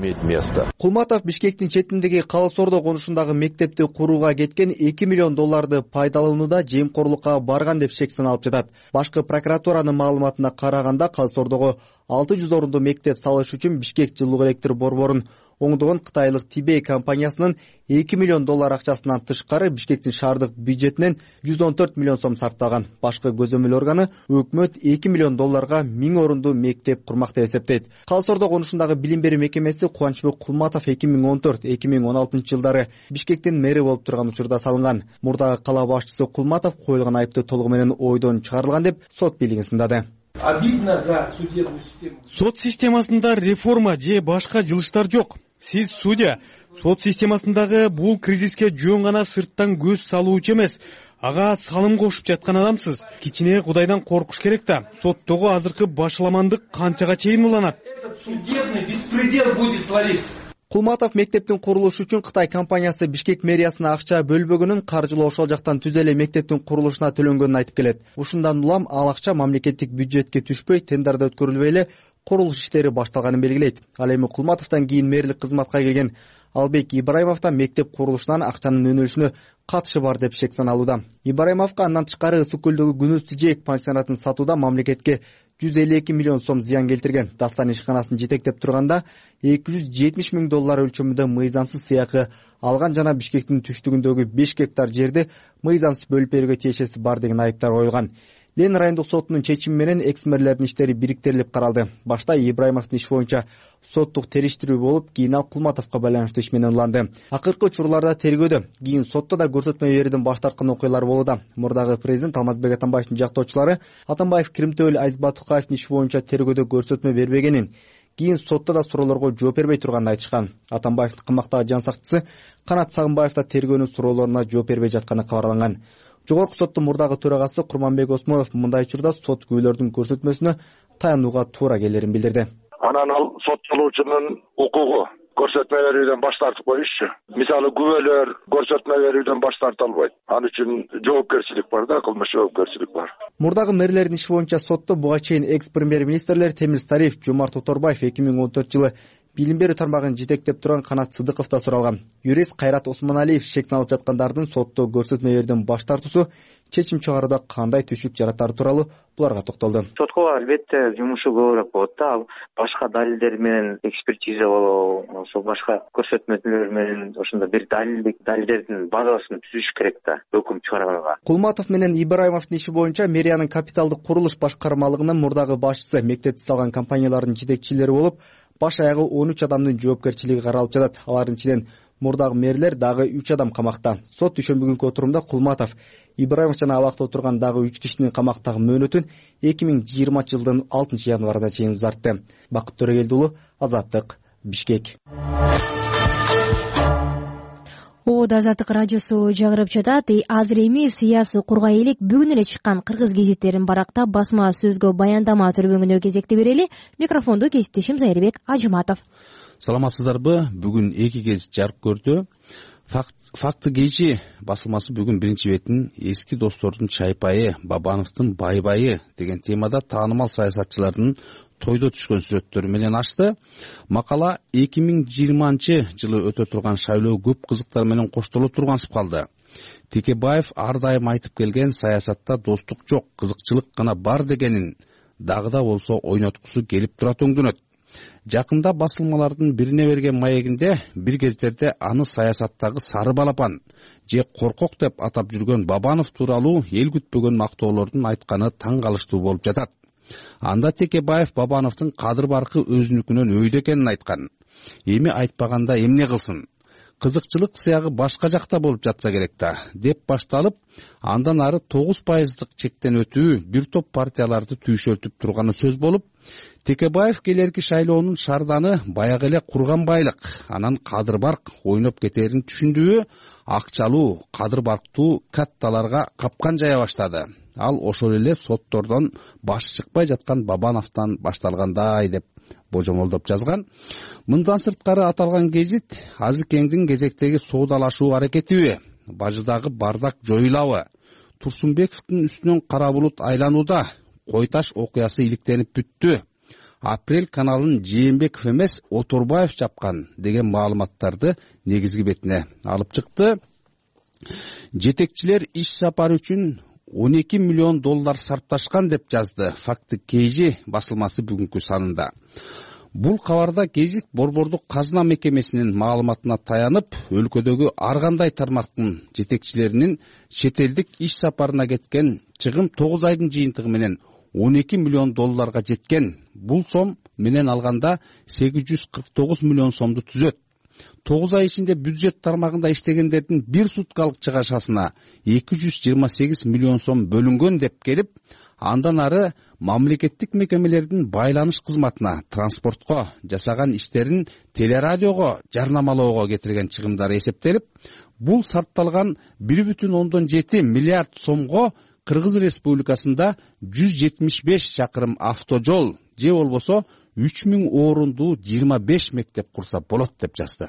Кулматов Бишкектин четиндеги Калысордо конушундагы мектепти курууга кеткен эки миллион долларды пайдаланууда жемкорлукка барган деп шек саналып жатат. Башкы прокуратуранын маалыматына караганда Калысордого алты жүз орунду мектеп салыш үчүн Бишкек жылуу электр борборун оңдогон кытайлык Тибей компаниясынын эки миллион доллар акчасынан тышкары Бишкектин шаардык бюджетинен жүз он төрт миллион сом сарптаган. Башкы көзөмөл органы өкмөт эки миллион долларга миң орунду мектеп курмак деп эсептейт. Калысордо конушундагы билим берүү мекемеси Кубанычбек Кулматов эки миң он төрт эки миң он алтынчы жылдары Бишкектин мэри болуп турган учурда салынган. Мурдагы кала башчысы Кулматов коюлган айыпты толугу менен ойдон чыгарылган деп сот бийлигин сындады. Обидно за судебную систему. Сот системасында реформа же башка жылыштар жок. Сиз судья, сот системасындагы бул кризиске жөн гана сырттан көз салуучу эмес, ага салым кошуп жаткан адамсыз. Кичине Кудайдан коркуш керек да. Соттогу азыркы башаламандык канчага чейин уланат? Этот судебный беспредел будет твориться. Кулматов мектептин курулушу үчүн Кытай компаниясы Бишкек мэриясына акча бөлбөгөнүн, каржылоо ошол жактан түз эле мектептин курулушуна төлөнгөнүн айтып келет. Ушундан улам ал акча мамлекеттик бюджетке түшпөй, тендерде өткөрүлбөй эле курулуш иштери башталганын белгилейт. Ал эми Кулматовдон кийин мэрлик кызматка келген Албек Ибраимов да мектеп курулушунан акчанын өнүгүшүнө катышы бар деп шек саналууда. Ибраимовго андан тышкары Ысык көлдөгү Күнөстү Жээк пансионатын сатууда мамлекетке жүз элүү эки миллион сом зыян келтирген. Дастан ишканасын жетектеп турганда эки жүз жетимиш миң доллар өлчөмүндө мыйзамсыз сыйакы алган жана Бишкектин түштүгүндөгү беш гектар жерди мыйзамсыз бөлүп берүүгө тиешеси бар деген айыптар коюлган. Лен райондук сотунун чечими менен экс-мэрлердин иштери бириктирилип каралды. Башта Ибраимовдун иши боюнча соттук териштирүү болуп, кийин ал Кулматовго байланыштуу иш менен уланды. Акыркы учурларда тергөөдө, кийин сотто да көрсөтмө берүүдөн баш тарткан окуялар болууда. Мурдагы президент Алмазбек Атамбаевдин жактоочулары Атамбаев Киримтөбөл Азиз Батукаевдин иши боюнча тергөөдө көрсөтмө бербегенин, кийин сотто да суроолорго жооп бербей турганын айтышкан. Атамбаевдин кымактагы жан сакчысы Канат Сагынбаев да тергөөнүн суроолоруна жооп бербей жатканы кабарланган. Жогорку соттун мурдагы төрагасы Курманбек Осмонов мындай учурда сот күбөлөрдүн көрсөтмөсүнө таянууга туура келерин билдирди. Анан ал соттолуучунун укугу көрсөтмө берүүдөн баш тартып коюшчу. Мисалы күбөлөр көрсөтмө берүүдөн баш тарта албайт. Ал үчүн жоопкерчилик бар да, кылмыш жоопкерчилик бар. Мурдагы мэрлердин иши боюнча сотто буга чейин экс-премьер-министрлер Темир Стариев, Жомарт Оторбаев эки миң он төрт жылы билим берүү тармагын жетектеп турган Канат Сыдыков да суралган. Юрист Кайрат Осмоналиев шек салып жаткандардын сотто көрсөтмө берүүдөн баш тартуусу чечим чыгарууда кандай түшүк жаратары тууралуу буларга токтолду. Сотко албетте жумушу көбүрөөк болот да. Ал башка далилдер менен экспертиза болобу, ошо башка көрсөтмөлөр менен ошондо бир далилдик далилдердин базасын түзүш керек да өкүм чыгарганга. Кулматов менен Ибраимовдун иши боюнча мэриянын капиталдык курулуш башкармалыгынын мурдагы башчысы, мектепти салган компаниялардын жетекчилери болуп, баш аягы он үч адамдын жоопкерчилиги каралып жатат. Алардын ичинен мурдагы мэрлер дагы үч адам камакта. Сот дүйшөмбү күнкү отурумда Кулматов, Ибраимов жана абакта отурган дагы үч кишинин камактагы мөөнөтүн эки миң жыйырманчы жылдын алтынчы январына чейин узартты. Бакыт Төрөгелди уулу, Азаттык, Бишкек. Од Азаттык радиосу жагырып жатат. Азыр эми сыясий кургай элек бүгүн эле чыккан кыргыз гезиттерин барактап басма сөзгө баяндама төрбөңүнө кезекти берели. Микрофонду кесиптешим Зайырбек Ажыматов. Саламатсыздарбы? Бүгүн эки гезит жарык көрдү. Факты кечи басылмасы бүгүн биринчи бетин эски достордун чайпайы, Бабановдун байбайы деген темада таанымал саясатчылардын тойдо түшкөн сүрөттөрү менен ачты. Макала эки миң жыйырманчы жылы өтө турган шайлоо көп кызыктар менен коштоло тургансып калды. Текебаев ар дайым айтып келген саясатта достук жок, кызыкчылык гана бар дегенин дагы да болсо ойноткусу келип турат өңдөнөт. Жакында басылмалардын бирине берген маегинде бир кездерде аны саясаттагы сары балапан же коркок деп атап жүргөн Бабанов тууралуу эл күтпөгөн мактоолордун айтканы таң калыштуу болуп жатат. Анда Текебаев Бабановдун кадыр баркы өзүнүкүнөн өйдө экенин айткан. Эми айтпаганда эмне кылсын? Кызыкчылык сыягы башка жакта болуп жатса керек да, деп башталып, андан ары тогуз пайыздык чектен өтүү бир топ партияларды түйшөлтүп турганы сөз болуп, Текебаев келерки шайлоонун шарданы баягы эле курган байлык, анан кадыр барк ойноп кетерин түшүндүбү, акчалуу, кадыр барктуу катталарга капкан жая баштады. Ал ошол эле соттордон баш чыкпай жаткан Бабановдон башталгандай деп божомолдоп жазган. Мындан сырткары аталган гезит Азыкеңдин кезектеги соодалашуу аракетиби, бажыдагы бардак жоюлабы, Турсунбековдун үстүнөн кара булут айланууда, Койташ окуясы иликтенип бүттү, Апрель каналын Жээнбеков эмес Оторбаев чапкан деген маалыматтарды негизги бетине алып чыкты. Жетекчилер иш сапары үчүн он эки миллион доллар сарпташкан деп жазды Факты Кейжи басылмасы бүгүнкү санында. Бул кабарда гезит Борбордук казына мекемесинин маалыматына таянып, өлкөдөгү ар кандай тармактын жетекчилеринин чет элдик иш сапарына кеткен чыгым тогуз айдын жыйынтыгы менен он эки миллион долларга жеткен. Бул сом менен алганда сегиз жүз кырк тогуз миллион сомду түзөт. тогуз ай ичинде бюджет тармагында иштегендердин бир суткалык чыгашасына эки жүз жыйырма сегиз миллион сом бөлүнгөн деп келип, андан ары мамлекеттик мекемелердин байланыш кызматына, транспортко жасаган иштерин телерадиого жарнамалоого кетирген чыгымдары эсептелип, бул сарпталган бир бүтүн ондон жети миллиард сомго Кыргыз Республикасында жүз жетимиш беш чакырым автожол же болбосо үч миң орунду жыйырма беш мектеп курса болот деп жазды.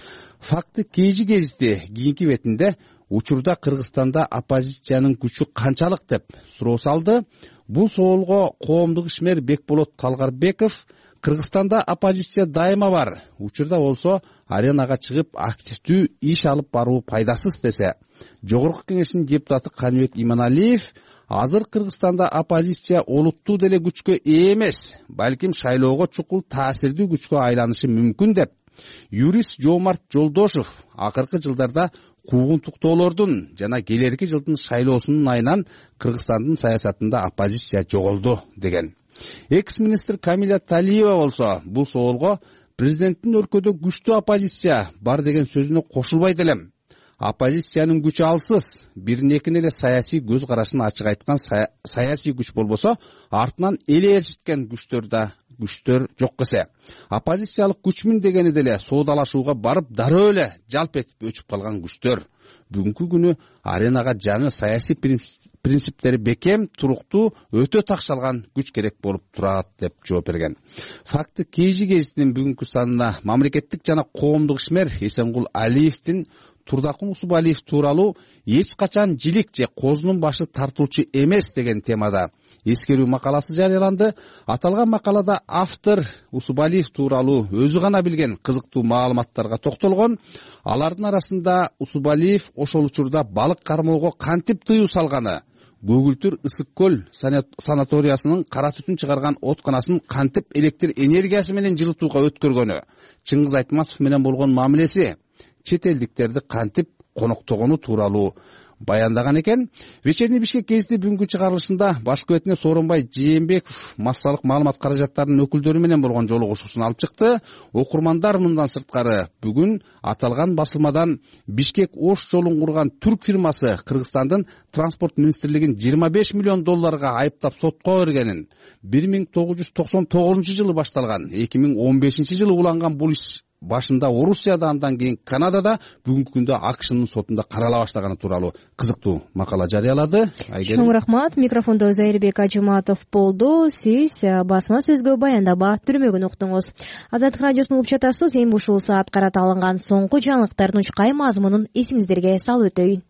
Факты Кейжи гезити кийинки бетинде учурда Кыргызстанда оппозициянын күчү канчалык деп суроо салды. Бул соолго коомдук ишмер Бекболот Талгарбеков Кыргызстанда оппозиция дайыма бар, учурда болсо аренага чыгып активдүү иш алып баруу пайдасыз десе, Жогорку Кеңештин депутаты Каныбек Иманалиев азыр Кыргызстанда оппозиция олуттуу деле күчкө ээ эмес, балким шайлоого чукул таасирдүү күчкө айланышы мүмкүн деп. Юрист Жомарт Жолдошов акыркы жылдарда куугунтуктоолордун жана келерки жылдын шайлоосунун айынан Кыргызстандын саясатында оппозиция жоголду деген. Экс-министр Камиля Талиева болсо бул соолго президенттин өлкөдө күчтүү оппозиция бар деген сөзүнө кошулбайт элем. Оппозициянын күчү алсыз, бирин экин эле саясий көз карашын ачык айткан саясий күч болбосо, артынан эле ээрчиткен күчтөр да күчтөр жок эсе. Оппозициялык күчмүн дегени деле соодалашууга барып дароо эле жалп этип өчүп калган күчтөр. Бүгүнкү күнү аренага жаңы саясий принциптери бекем, туруктуу, өтө такшалган күч керек болуп турат деп жооп берген. Факты Кейжи гезитинин бүгүнкү санына мамлекеттик жана коомдук ишмер Эсенгул Алиевдин Турдакун Усубалиев тууралуу эч качан жилик же козунун башы тартуучу эмес деген темада эскерүү макаласы жарыяланды. Аталган макалада автор Усубалиев тууралуу өзү гана билген кызыктуу маалыматтарга токтолгон. Алардын арасында Усубалиев ошол учурда балык кармоого кантип тыюу салганы, Көгүлтүр Ысык көл санаториясынын кара түтүн чыгарган отканасын кантип электр энергиясы менен жылытууга өткөргөнү, Чыңгыз Айтматов менен болгон мамилеси, чет элдиктерди кантип коноктогону тууралуу баяндаган экен. Вечерний Бишкек гезити бүгүнкү чыгарылышында башкы бетине Сооронбай Жээнбеков массалык маалымат каражаттарынын өкүлдөрү менен болгон жолугушуусун алып чыкты. Окурмандар мындан сырткары бүгүн аталган басылмадан Бишкек Ош жолун курган түрк фирмасы Кыргызстандын транспорт министрлигин жыйырма беш миллион долларга айыптап сотко бергенин, бир миң тогуз жүз токсон тогузунчу жылы башталган, эки миң он бешинчи жылы уланган бул иш башында Орусияда, андан кийин Канадада, бүгүнкү күндө АКШнын сотунда карала баштаганы тууралуу кызыктуу макала жарыялады. Чоң рахмат. Микрофондо Зайырбек Ажыматов болду. Сиз басма сөзгө баяндаба түрмөгүн уктуңуз. Азаттык радиосунун угуп жатасыз. Эми ушул саат карата алынган соңку жаңылыктардын учкай мазмунун эсиңиздерге салып өтөйүн.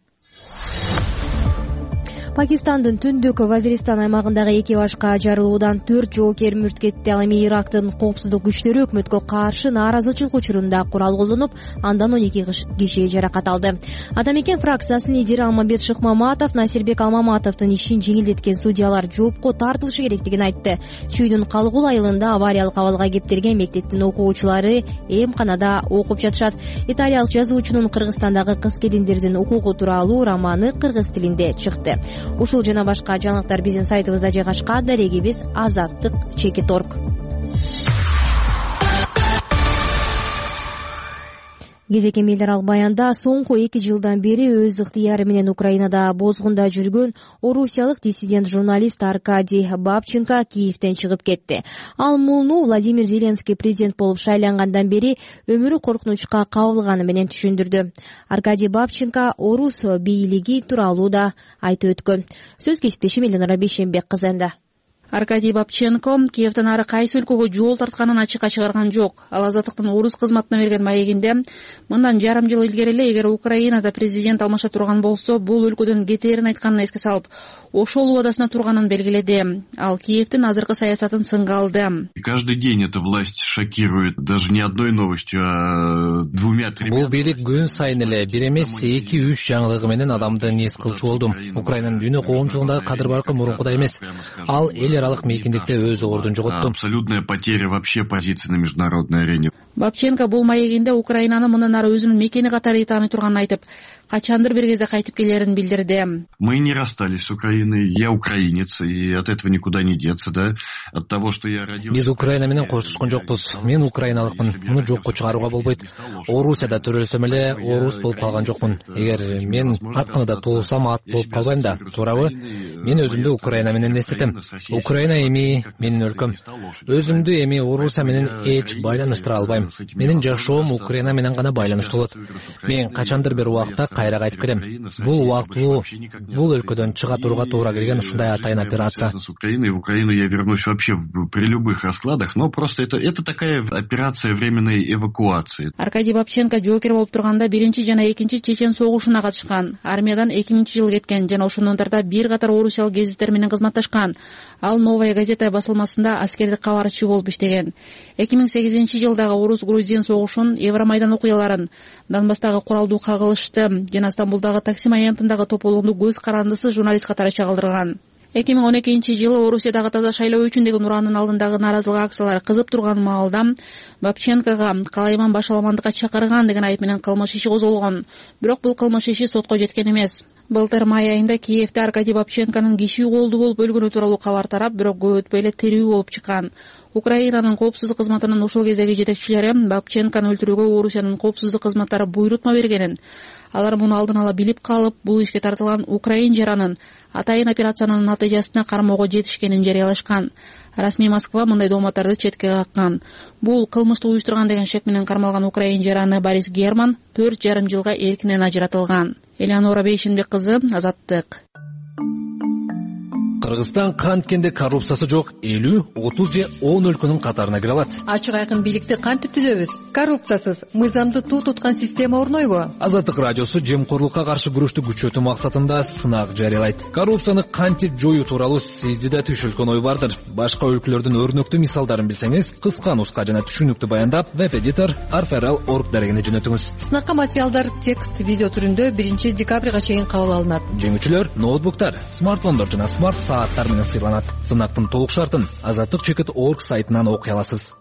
Пакистандын түндүк Вазиристан аймагындагы эки башка жарылуудан төрт жоокер мүрт кетти. Ал эми Ирактын коопсуздук күчтөрү өкмөткө каршы нааразычылык учурунда курал колдонуп, андан он эки киши жаракат алды. Ата мекен фракциясынын лидери Алмамбет Шыкмаматов Насирбек Алмаматовдун ишин жеңилдеткен судьялар жоопко тартылышы керектигин айтты. Чүйдүн Калгул айылында авариялык абалга кептелген мектептин окуучулары эмканада окуп жатышат. Италиялык жазуучунун Кыргызстандагы кыз келиндердин укугу тууралуу романы кыргыз тилинде чыкты. Ушул жана башка жаңылыктар биздин сайтыбызда жайгашкан. Дарегибиз азаттык чекит орг. Кезекем элдер ал баянда соңку эки жылдан бери өз ыктыяры менен Украинада бозгунда жүргөн орусиялык диссидент журналист Аркадий Бабченко Киевден чыгып кетти. Ал муну Владимир Зеленский президент болуп шайлангандан бери өмүрү коркунучка кабылганы менен түшүндүрдү. Аркадий Бабченко орус бийлиги тууралуу да айтып өткөн. Сөз кесиптешим Эленора Бейшенбек кызында. Аркадий Бабченко Киевден ары кайсы өлкөгө жол тартканын ачыкка чыгарган жок. Ал Азаттыктын орус кызматына берген маегинде мындан жарым жыл илгери эле эгер Украинада президент алмаша турган болсо, бул өлкөдөн кетээрин айтканын эске салып, ошол убадасына турганын белгиледи. Ал Киевдин азыркы саясатын сынга алды. Каждый день эта власть шокирует, даже не одной новостью, а двумя-тремя. Бул бийлик күн сайын эле бир эмес эки үч жаңылыгы менен адамды мес кылчу болду. Украинанын дүйнө коомчулугундагы кадыр баркы мурункудай эмес. Ал эл аралык мейкиндикте өз ордун жоготту. Абсолютная потеря вообще позиции на международной арене. Бабченко бул маегинде Украинаны мындан ары өзүнүн мекени катары тааный турганын айтып, качандыр бир кезде кайтып келерин билдирди. Мы не расстались с Украиной. Я украинец, и от этого никуда не деться, да? От того, что я родился. Биз Украина менен коштошкон жокпуз. Мен украиналыкмын. Муну жокко чыгарууга болбойт. Орусияда төрөлсөм эле орус болуп калган жокмун. Эгер мен атканада туулсам ат болуп калбайм да. Туурабы? Мен өзүмдү Украина менен эстетем. Украина эми менин өлкөм. Өзүмдү эми Орусия менен эч байланыштыра албайм. Менин жашоом Украина менен гана байланыштуу болот. Мен качандыр бир убакта кайра кайтып келем. Бул убактылуу, бул өлкөдөн чыга турууга туура келген ушундай атайын операция. С Украиной в Украину я вернусь вообще при любых раскладах, но просто это это такая операция временной эвакуации. Аркадий Бабченко жоокер болуп турганда биринчи жана экинчи Чечен согушуна катышкан. Армиядан эки миңинчи жылы кеткен жана ошондон тарта бир катар орусиялык гезиттер менен кызматташкан. Ал Новая газета басылмасында аскердик кабарчы болуп иштеген. эки миң сегизинчи жылдагы орус-грузин согушун, Евромайдан окуяларын, Донбасстагы куралдуу кагылышты жана Стамбулдагы Таксим аянтындагы тополууну көз карандысыз журналист катары чагылдырган. эки миң он экинчи жылы Орусиядагы таза шайлоо үчүн деген ураандын алдындагы нааразылык акциялары кызып турган маалда Бабченкого калайман башаламандыкка чакырган деген айып менен кылмыш иши козголгон. Бирок бул кылмыш иши сотко жеткен эмес. Былтыр май айында Киевде Аркадий Бабченконун киши колду болуп өлгөнү тууралуу кабар тарап, бирок көп өтпөй эле тирүү болуп чыккан. Украинанын коопсуздук кызматынын ушул кездеги жетекчилери Бабченкону өлтүрүүгө Орусиянын коопсуздук кызматтары буйрутма бергенин, алар муну алдын ала билип калып, бул ишке тартылган украин жаранын атайын операциянын натыйжасында кармоого жетишкенин жарыялашкан. Расмий Москва мындай дооматтарды четке каккан. Бул кылмышты уюштурган деген шек менен кармалган украин жараны Борис Герман төрт жарым жылга эркинен ажыратылган. Элеонора Бейшенбек кызы, Азаттык. Кыргызстан канткенде коррупциясы жок элүү, отуз же он өлкөнүн катарына кире алат. Ачык айкын бийликти кантип түзөбүз? Коррупциясыз, мыйзамды туу туткан система орнойбу? Азаттык радиосу жемкорлукка каршы күрөштү күчөтүү максатында сынак жарыялайт. Коррупцияны кантип жоюу тууралуу сизде да түшүлгөн ой бардыр. Башка өлкөлөрдүн өрнөктүү мисалдарын билсеңиз, кыска нуска жана түшүнүктүү баяндап, веб-эдитор арферал точка орг дарегине жөнөтүңүз. Сынакка материалдар текст, видео түрүндө биринчи декабрга чейин кабыл алынат. Жеңүүчүлөр ноутбуктар, смартфондор жана смарт сааттар менен сыйланат. Сынактын толук шартын азаттык чекит точка орг сайтынан окуй аласыз.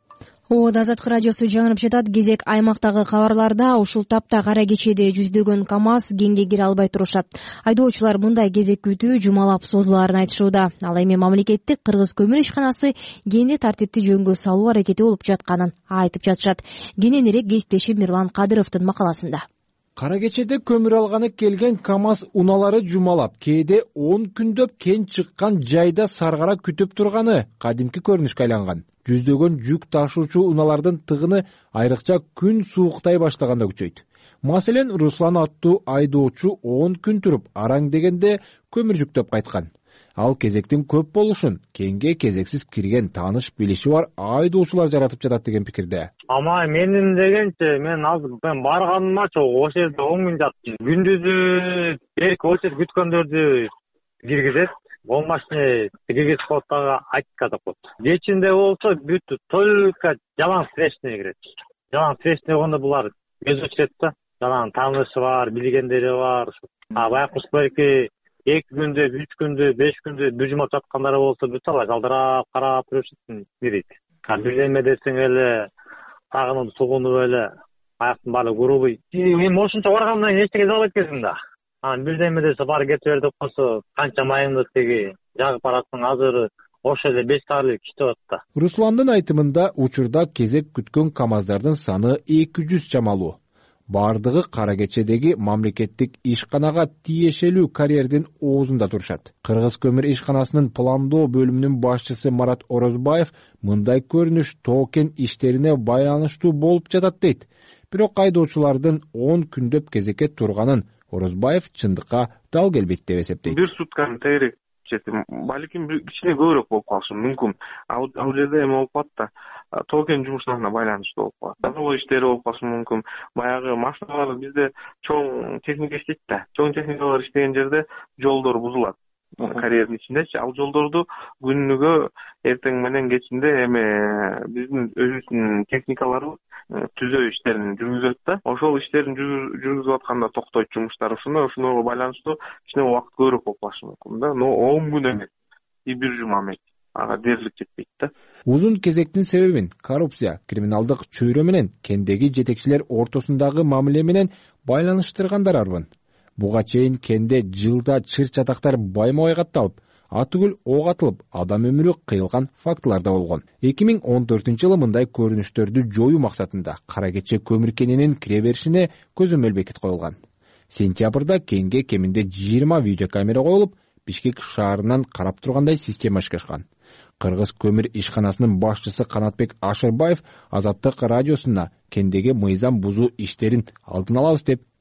О, Азаттык радиосу жаңырып жатат. Кезек аймактагы кабарларда. Ушул тапта Кара Кечеде жүздөгөн КАМАЗ кеңге кире албай турушат. Айдоочулар мындай кезек күтүү жумалап созулаарын айтышууда. Ал эми мамлекеттик Кыргыз көмүр ишканасы кээде тартипти жөнгө салуу аракети болуп жатканын айтып жатышат. Кененирээк кесиптешим Мирлан Кадыровдун макаласында. Кара Кечеде көмүр алганы келген КАМАЗ уналары жумалап, кээде он күндөп кен чыккан жайда саргара күтүп турганы кадимки көрүнүшкө айланган. Жүздөгөн жүк ташуучу уналардын тыгыны айрыкча күн сууктай баштаганда күчөйт. Маселен, Руслан аттуу айдоочу он күн туруп, араң дегенде көмүр жүктөп кайткан. Ал кезектин көп болушун кенге кезексиз кирген тааныш билиши бар айдоочулар жаратып жатат деген пикирде. Ама менин дегенче, мен азыр мен барганымачы ошол жерде он күн жаттым. Күндүзү эки очередь күткөндөрдү киргизет. Болмашне киргизип коет дагы айтка деп коет. Кечинде болсо бүт только жалаң встречный кирет. Жалаң встречный болгондо булар көз очет да. Жалаң таанышы бар, билгендери бар. А байкуш берки эки күндө, үч күндө, беш күндө бүжүмөп жаткандары болсо бүт алар жалдырап карап жүрүшөт дейт. Бирдеме десең эле тагынып сугунуп эле аяктын баары грубый. Мен ошончо баргандан кийин эчтеке да албайт экенсиң да. Анан бирдеме десе бар кетип бер деп койсо, канча майыңды теги жагып барасың, азыр ошол эле беш саатlik иштеп атат да. Русландын айтымында учурда кезек күткөн КАМАЗдардын саны эки жүз чамалуу. Бардыгы Кара Кечедеги мамлекеттик ишканага тиешелүү карьердин оозунда турушат. Кыргыз көмүр ишканасынын пландоо бөлүмүнүн башчысы Марат Орозбаев мындай көрүнүш токен иштерине байланыштуу болуп жатат дейт. Бирок айдоочулардын он күндөп кезекке турганын Орозбаев чындыкка дал келбейт деп эсептейт. Бир сутканы тегерек жетим, балким кичине көбүрөөк болуп калышы мүмкүн. Ал жерде эме болуп калат да, токен жумушуна байланыштуу болуп калат. Дагы иштери болуп калышы мүмкүн. Баягы машиналар бизде чоң техника иштейт да. Чоң техникалар иштеген жерде жолдор бузулат. Карьердин ичиндечи, ал жолдорду күнүгө эртең менен кечинде эме биздин өзүбүздүн техникаларыбыз түзөө иштерин жүргүзөт да. Ошол иштерин жүргүзүп атканда токтойт жумуштар, ошондой ошонго байланыштуу кичине убакыт көбүрөөк болуп калышы мүмкүн да. Но он күн эмес, бир жума эмес. Ага дээрлик жетпейт да. Узун кезектин себебин коррупция, криминалдык чөйрө менен кендеги жетекчилер ортосундагы мамиле менен байланыштыргандар арбын. Буга чейин кенде жылда чыр чатактар байма-бай катталып, атүгүл ок атылып, адам өмүрү кыйылган фактылар да болгон. эки миң он төртүнчү жылы мындай көрүнүштөрдү жоюу максатында Кара Кече көмүр кенинин кире беришине көзөмөл бекит коюлган. Сентябрда кенге кеминде жыйырма видеокамера коюлуп, Бишкек шаарынан карап тургандай система ишке ашкан. Кыргыз көмүр ишканасынын башчысы Канатбек Ашырбаев Азаттык радиосуна кендеги мыйзам бузуу иштерин алдын алабыз деп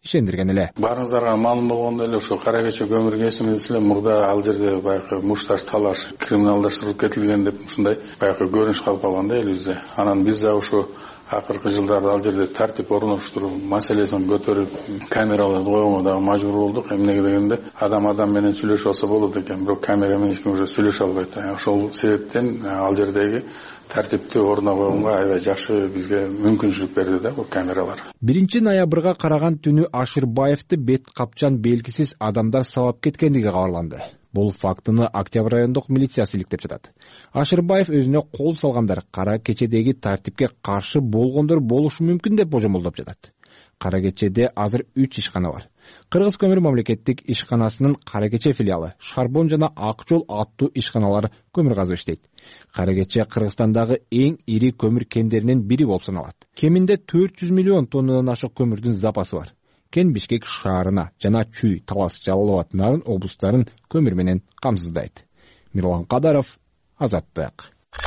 ишендирген эле. Баарыңыздарга маалым болгондой эле ошо Кара Кече көмүр кесиминде эле мурда ал жерде баягы мушташ талаш криминалдаштырылып кетилген деп ушундай баягы көрүнүш калып калган да элибизде. Анан биз да ошо акыркы жылдарда ал жерде тартип орноштуруу маселесин көтөрүп камераларды койгонго дагы мажбур болдук. Эмнеге дегенде адам адам менен сүйлөшүп алса болот экен, бирок камера менен эч ким уже сүйлөшө албайт. Ошол себептен ал жердеги тартипти ордуна койгонго аябай жакшы бизге мүмкүнчүлүк берди да бул камералар. биринчи ноябрга караган түнү Ашырбаевди бет капчан белгисиз адамдар сабап кеткендиги кабарланды. Бул фактыны Октябрь райондук милициясы иликтеп жатат. Ашырбаев өзүнө кол салгандар Кара Кечедеги тартипке каршы болгондор болушу мүмкүн деп божомолдоп жатат. Кара Кечеде азыр үч ишкана бар. Кыргыз көмүр мамлекеттик ишканасынын Кара Кече филиалы, Шарбон жана Ак жол аттуу ишканалар көмүр казып иштейт. Кара Кече Кыргызстандагы эң ири көмүр кендеринин бири болуп саналат. Кеминде төрт жүз миллион тоннадан ашык көмүрдүн запасы бар. Кен Бишкек шаарына жана Чүй, Талас, Жалал абад, Нарын облустарын көмүр менен камсыздайт. Мирлан Кадаров, Азаттык.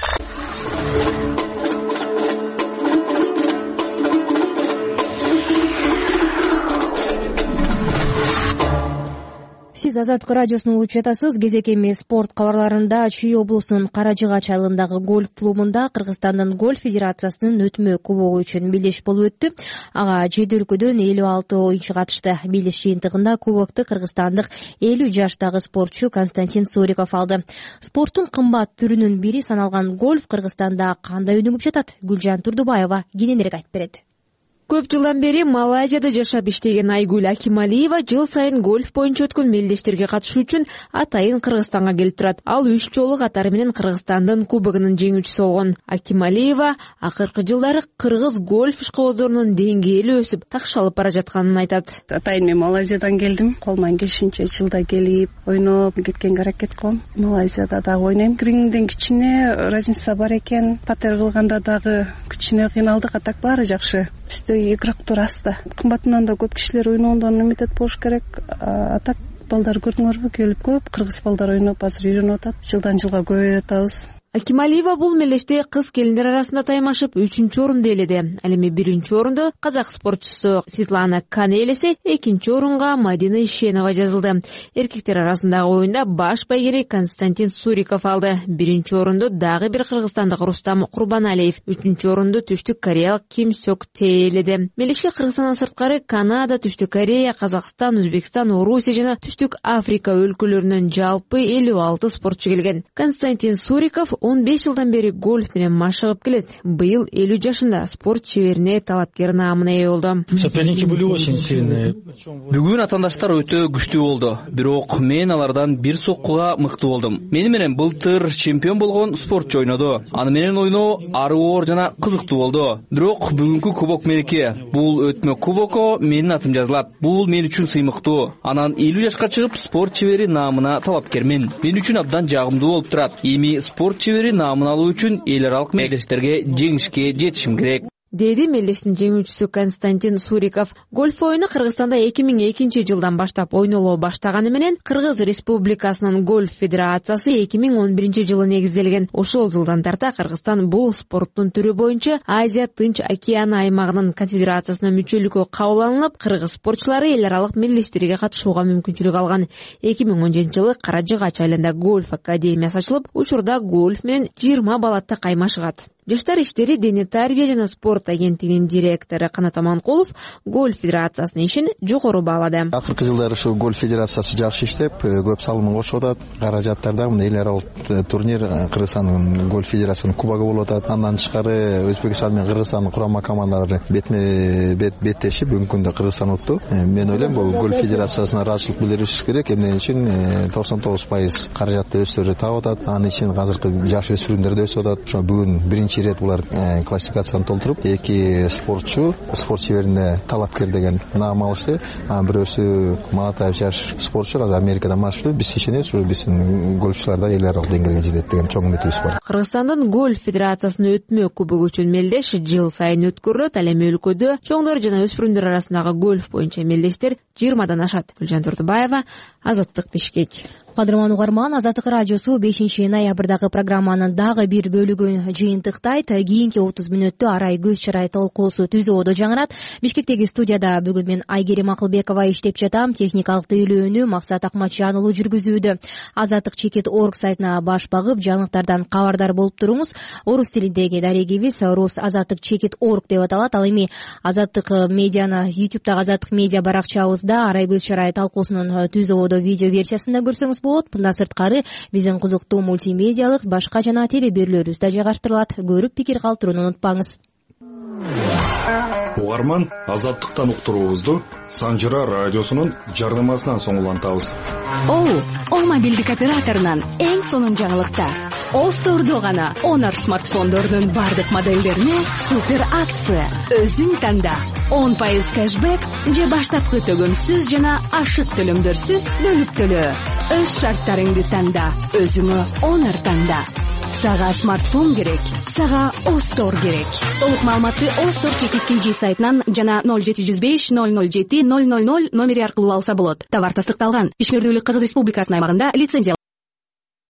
Сиз Азаттык радиосун угуп жатасыз. Кезек эми спорт кабарларында Чүй облусунун Каражыгач айылындагы гольф клубунда Кыргызстандын гольф федерациясынын өтмө кубогу үчүн белеш болуп өттү. Ага жети өлкөдөн элүү алты оюнчу катышты. Белеш жыйынтыгында кубокту кыргызстандык элүү жаштагы спортчу Константин Суриков алды. Спорттун кымбат түрүнүн бири саналган гольф Кыргызстанда кандай өнүгүп жатат? Гүлжан Турдубаева кененирээк айтып берет. Көп жылдан бери Малайзияда жашап иштеген Айгүл Акималиева жыл сайын гольф боюнча өткөн мелдештерге катышуу үчүн атайын Кыргызстанга келип турат. Ал үч жолу катары менен Кыргызстандын кубогунун жеңүүчүсү болгон. Акималиева акыркы жылдары кыргыз гольф ишкобоздорунун деңгээли өсүп, такшалып бара жатканын айтат. Атайын мен Малайзиядан келдим. Колуман келишинче жылда келип, ойноп кеткенге аракет кылам. Малайзияда дагы ойнойм. Гринден кичине разница бар экен. Патер кылганда дагы кичине кыйналдык, а так баары жакшы. Бизде игроктор аз да. Кымбатынан да көп кишилер ойногондон үмүт болуш керек. А так балдар көрдүңөрбү, келип көп кыргыз балдар ойноп азыр үйрөнүп атат. Жылдан жылга көбөйүп атабыз. Акималиева бул мелдеште кыз келиндер арасында таймашып үчүнчү орунду ээледи. Ал эми биринчи орунду казак спортчусу Светлана Кане ээлесе, экинчи орунга Мадина Ишенова жазылды. Эркектер арасындагы оюнда баш байгери Константин Суриков алды. Биринчи орунду дагы бир кыргызстандык Рустам Курбаналиев, үчүнчү орунду Түштүк Кореялык Ким Сёк Тэ ээледи. Мелдешке Кыргызстандан сырткары Канада, Түштүк Корея, Казакстан, Өзбекстан, Орусия жана Түштүк Африка өлкөлөрүнөн жалпы элүү алты спортчу келген. Константин Суриков он беш жылдан бери гольф менен машыгып келет. Быйыл элүү жашында спорт чеберине талапкер наамына ээ болду. Соперники были очень сильные. Бүгүн атаандаштар өтө күчтүү болду. Бирок мен алардан бир соккуга мыкты болдум. Мени менен былтыр чемпион болгон спортчу ойноду. Аны менен ойноо ары оор жана кызыктуу болду. Бирок бүгүнкү кубок меники. Бул өтмө кубокко менин атым жазылат. Бул мен үчүн сыймыктуу. Анан элүү жашка чыгып спорт чебери наамына талапкермин. Мен үчүн абдан жагымдуу болуп турат. Эми спорт чебери наамын алуу үчүн эл аралык мелдештерге жеңишке жетишим керек, деди мелдештин жеңүүчүсү Константин Суриков. Гольф оюну Кыргызстанда эки миң экинчи жылдан баштап ойноло баштаганы менен Кыргыз Республикасынын гольф федерациясы эки миң он биринчи жылы негизделген. Ошол жылдан тарта Кыргызстан бул спорттун түрү боюнча Азия Тынч океаны аймагынын конфедерациясына мүчөлүккө кабыл алынып, кыргыз спортчулары эл аралык мелдештерге катышууга мүмкүнчүлүк алган. эки миң он жетинчи жылы Каражыгач айылында гольф академиясы ачылып, учурда гольф менен жыйырма бала каймашыгат. Жаштар иштери дене тарбия жана спорт агенттигинин директору Канат Аманкулов гольф федерациясынын ишин жогору баалады. Акыркы жылдары ушу гольф федерациясы жакшы иштеп, көп салымын кошуп атат. Каражаттарда мына эл аралык турнир Кыргызстандын гольф федерациясынын кубогу болуп атат. Андан тышкары Өзбекстан менен Кыргызстандын курама командалары бетме бет беттешип бүгүнкү күндө Кыргызстан утты. Мен ойлойм, бул гольф федерациясына ыраазычылык билдиришибиз керек. Эмне үчүн токсон тогуз пайыз каражатты өздөрү таап атат. Анын үчүн азыркы жаш өспүрүмдөр да өсүп атат. Ошо бүгүн биринчи рет булар классификацияны толтуруп, эки спортчу спорт чеберине талапкер деген наам алышты. Бирөөсү Малатаев жаш спортчу азыр Америкада машыгып, биз ишенебиз, биздин гольфчулар да эл аралык деңгээлге жетет деген чоң үмүтүбүз бар. Кыргызстандын гольф федерациясынын өтмө кубогу үчүн мелдеш жыл сайын өткөрүлөт. Ал эми өлкөдө чоңдор жана өспүрүмдөр арасындагы гольф боюнча мелдештер жыйырмадан ашат. Гүлжан Турдубаева, Азаттык, Бишкек. Кадырман угарман, Азаттык радиосу бешинчи ноябрдагы программанын дагы бир бөлүгүн жыйынтыктап токтойт. Кийинки отуз мүнөттө арай көз чырай толкуусу түз ободо жаңырат. Бишкектеги студияда бүгүн мен Айгерим Акылбекова иштеп жатам. Техникалык тейлөөнү Максат Акматжан уулу жүргүзүүдө. Азаттык чекит точка орг сайтына баш багып, жаңылыктардан кабардар болуп туруңуз. Орус тилиндеги дарегибиз Рус азаттык чекит точка орг деп аталат. Ал эми Азаттык медианы ютубтагы Азаттык медиа баракчабызда арай көз чырай талкуусунун түз ободо видео версиясында көрсөңүз болот. Мындан сырткары биздин кызыктуу мультимедиалык башка жана теле берүүлөрүбүз да жайгаштырылат. Көрүп пикир калтырууну унутпаңыз. Угарман, Азаттыктан уктуруубузду Санжыра радиосунун жардамасынан соң улантабыз. Оу, О мобилдик операторунан эң сонун жаңылыкта. О стордо гана Honor смартфондордун бардык модельдерине супер акция. Өзүң танда. он пайыз кэшбэк же баштапкы төгүмсүз жана ашык төлөмдөрсүз бөлүп төлөө. Өз шарттарыңды танда. Өзүңө Honor танда. Сага смартфон керек, сага Остор керек. Толук маалыматты Остор чекит кж сайтынан жана ноль жети жүз беш ноль ноль жети ноль ноль ноль номери аркылуу алса болот. Товар тастыкталган. Ишмердүүлүк Кыргыз Республикасынын аймагында лицензия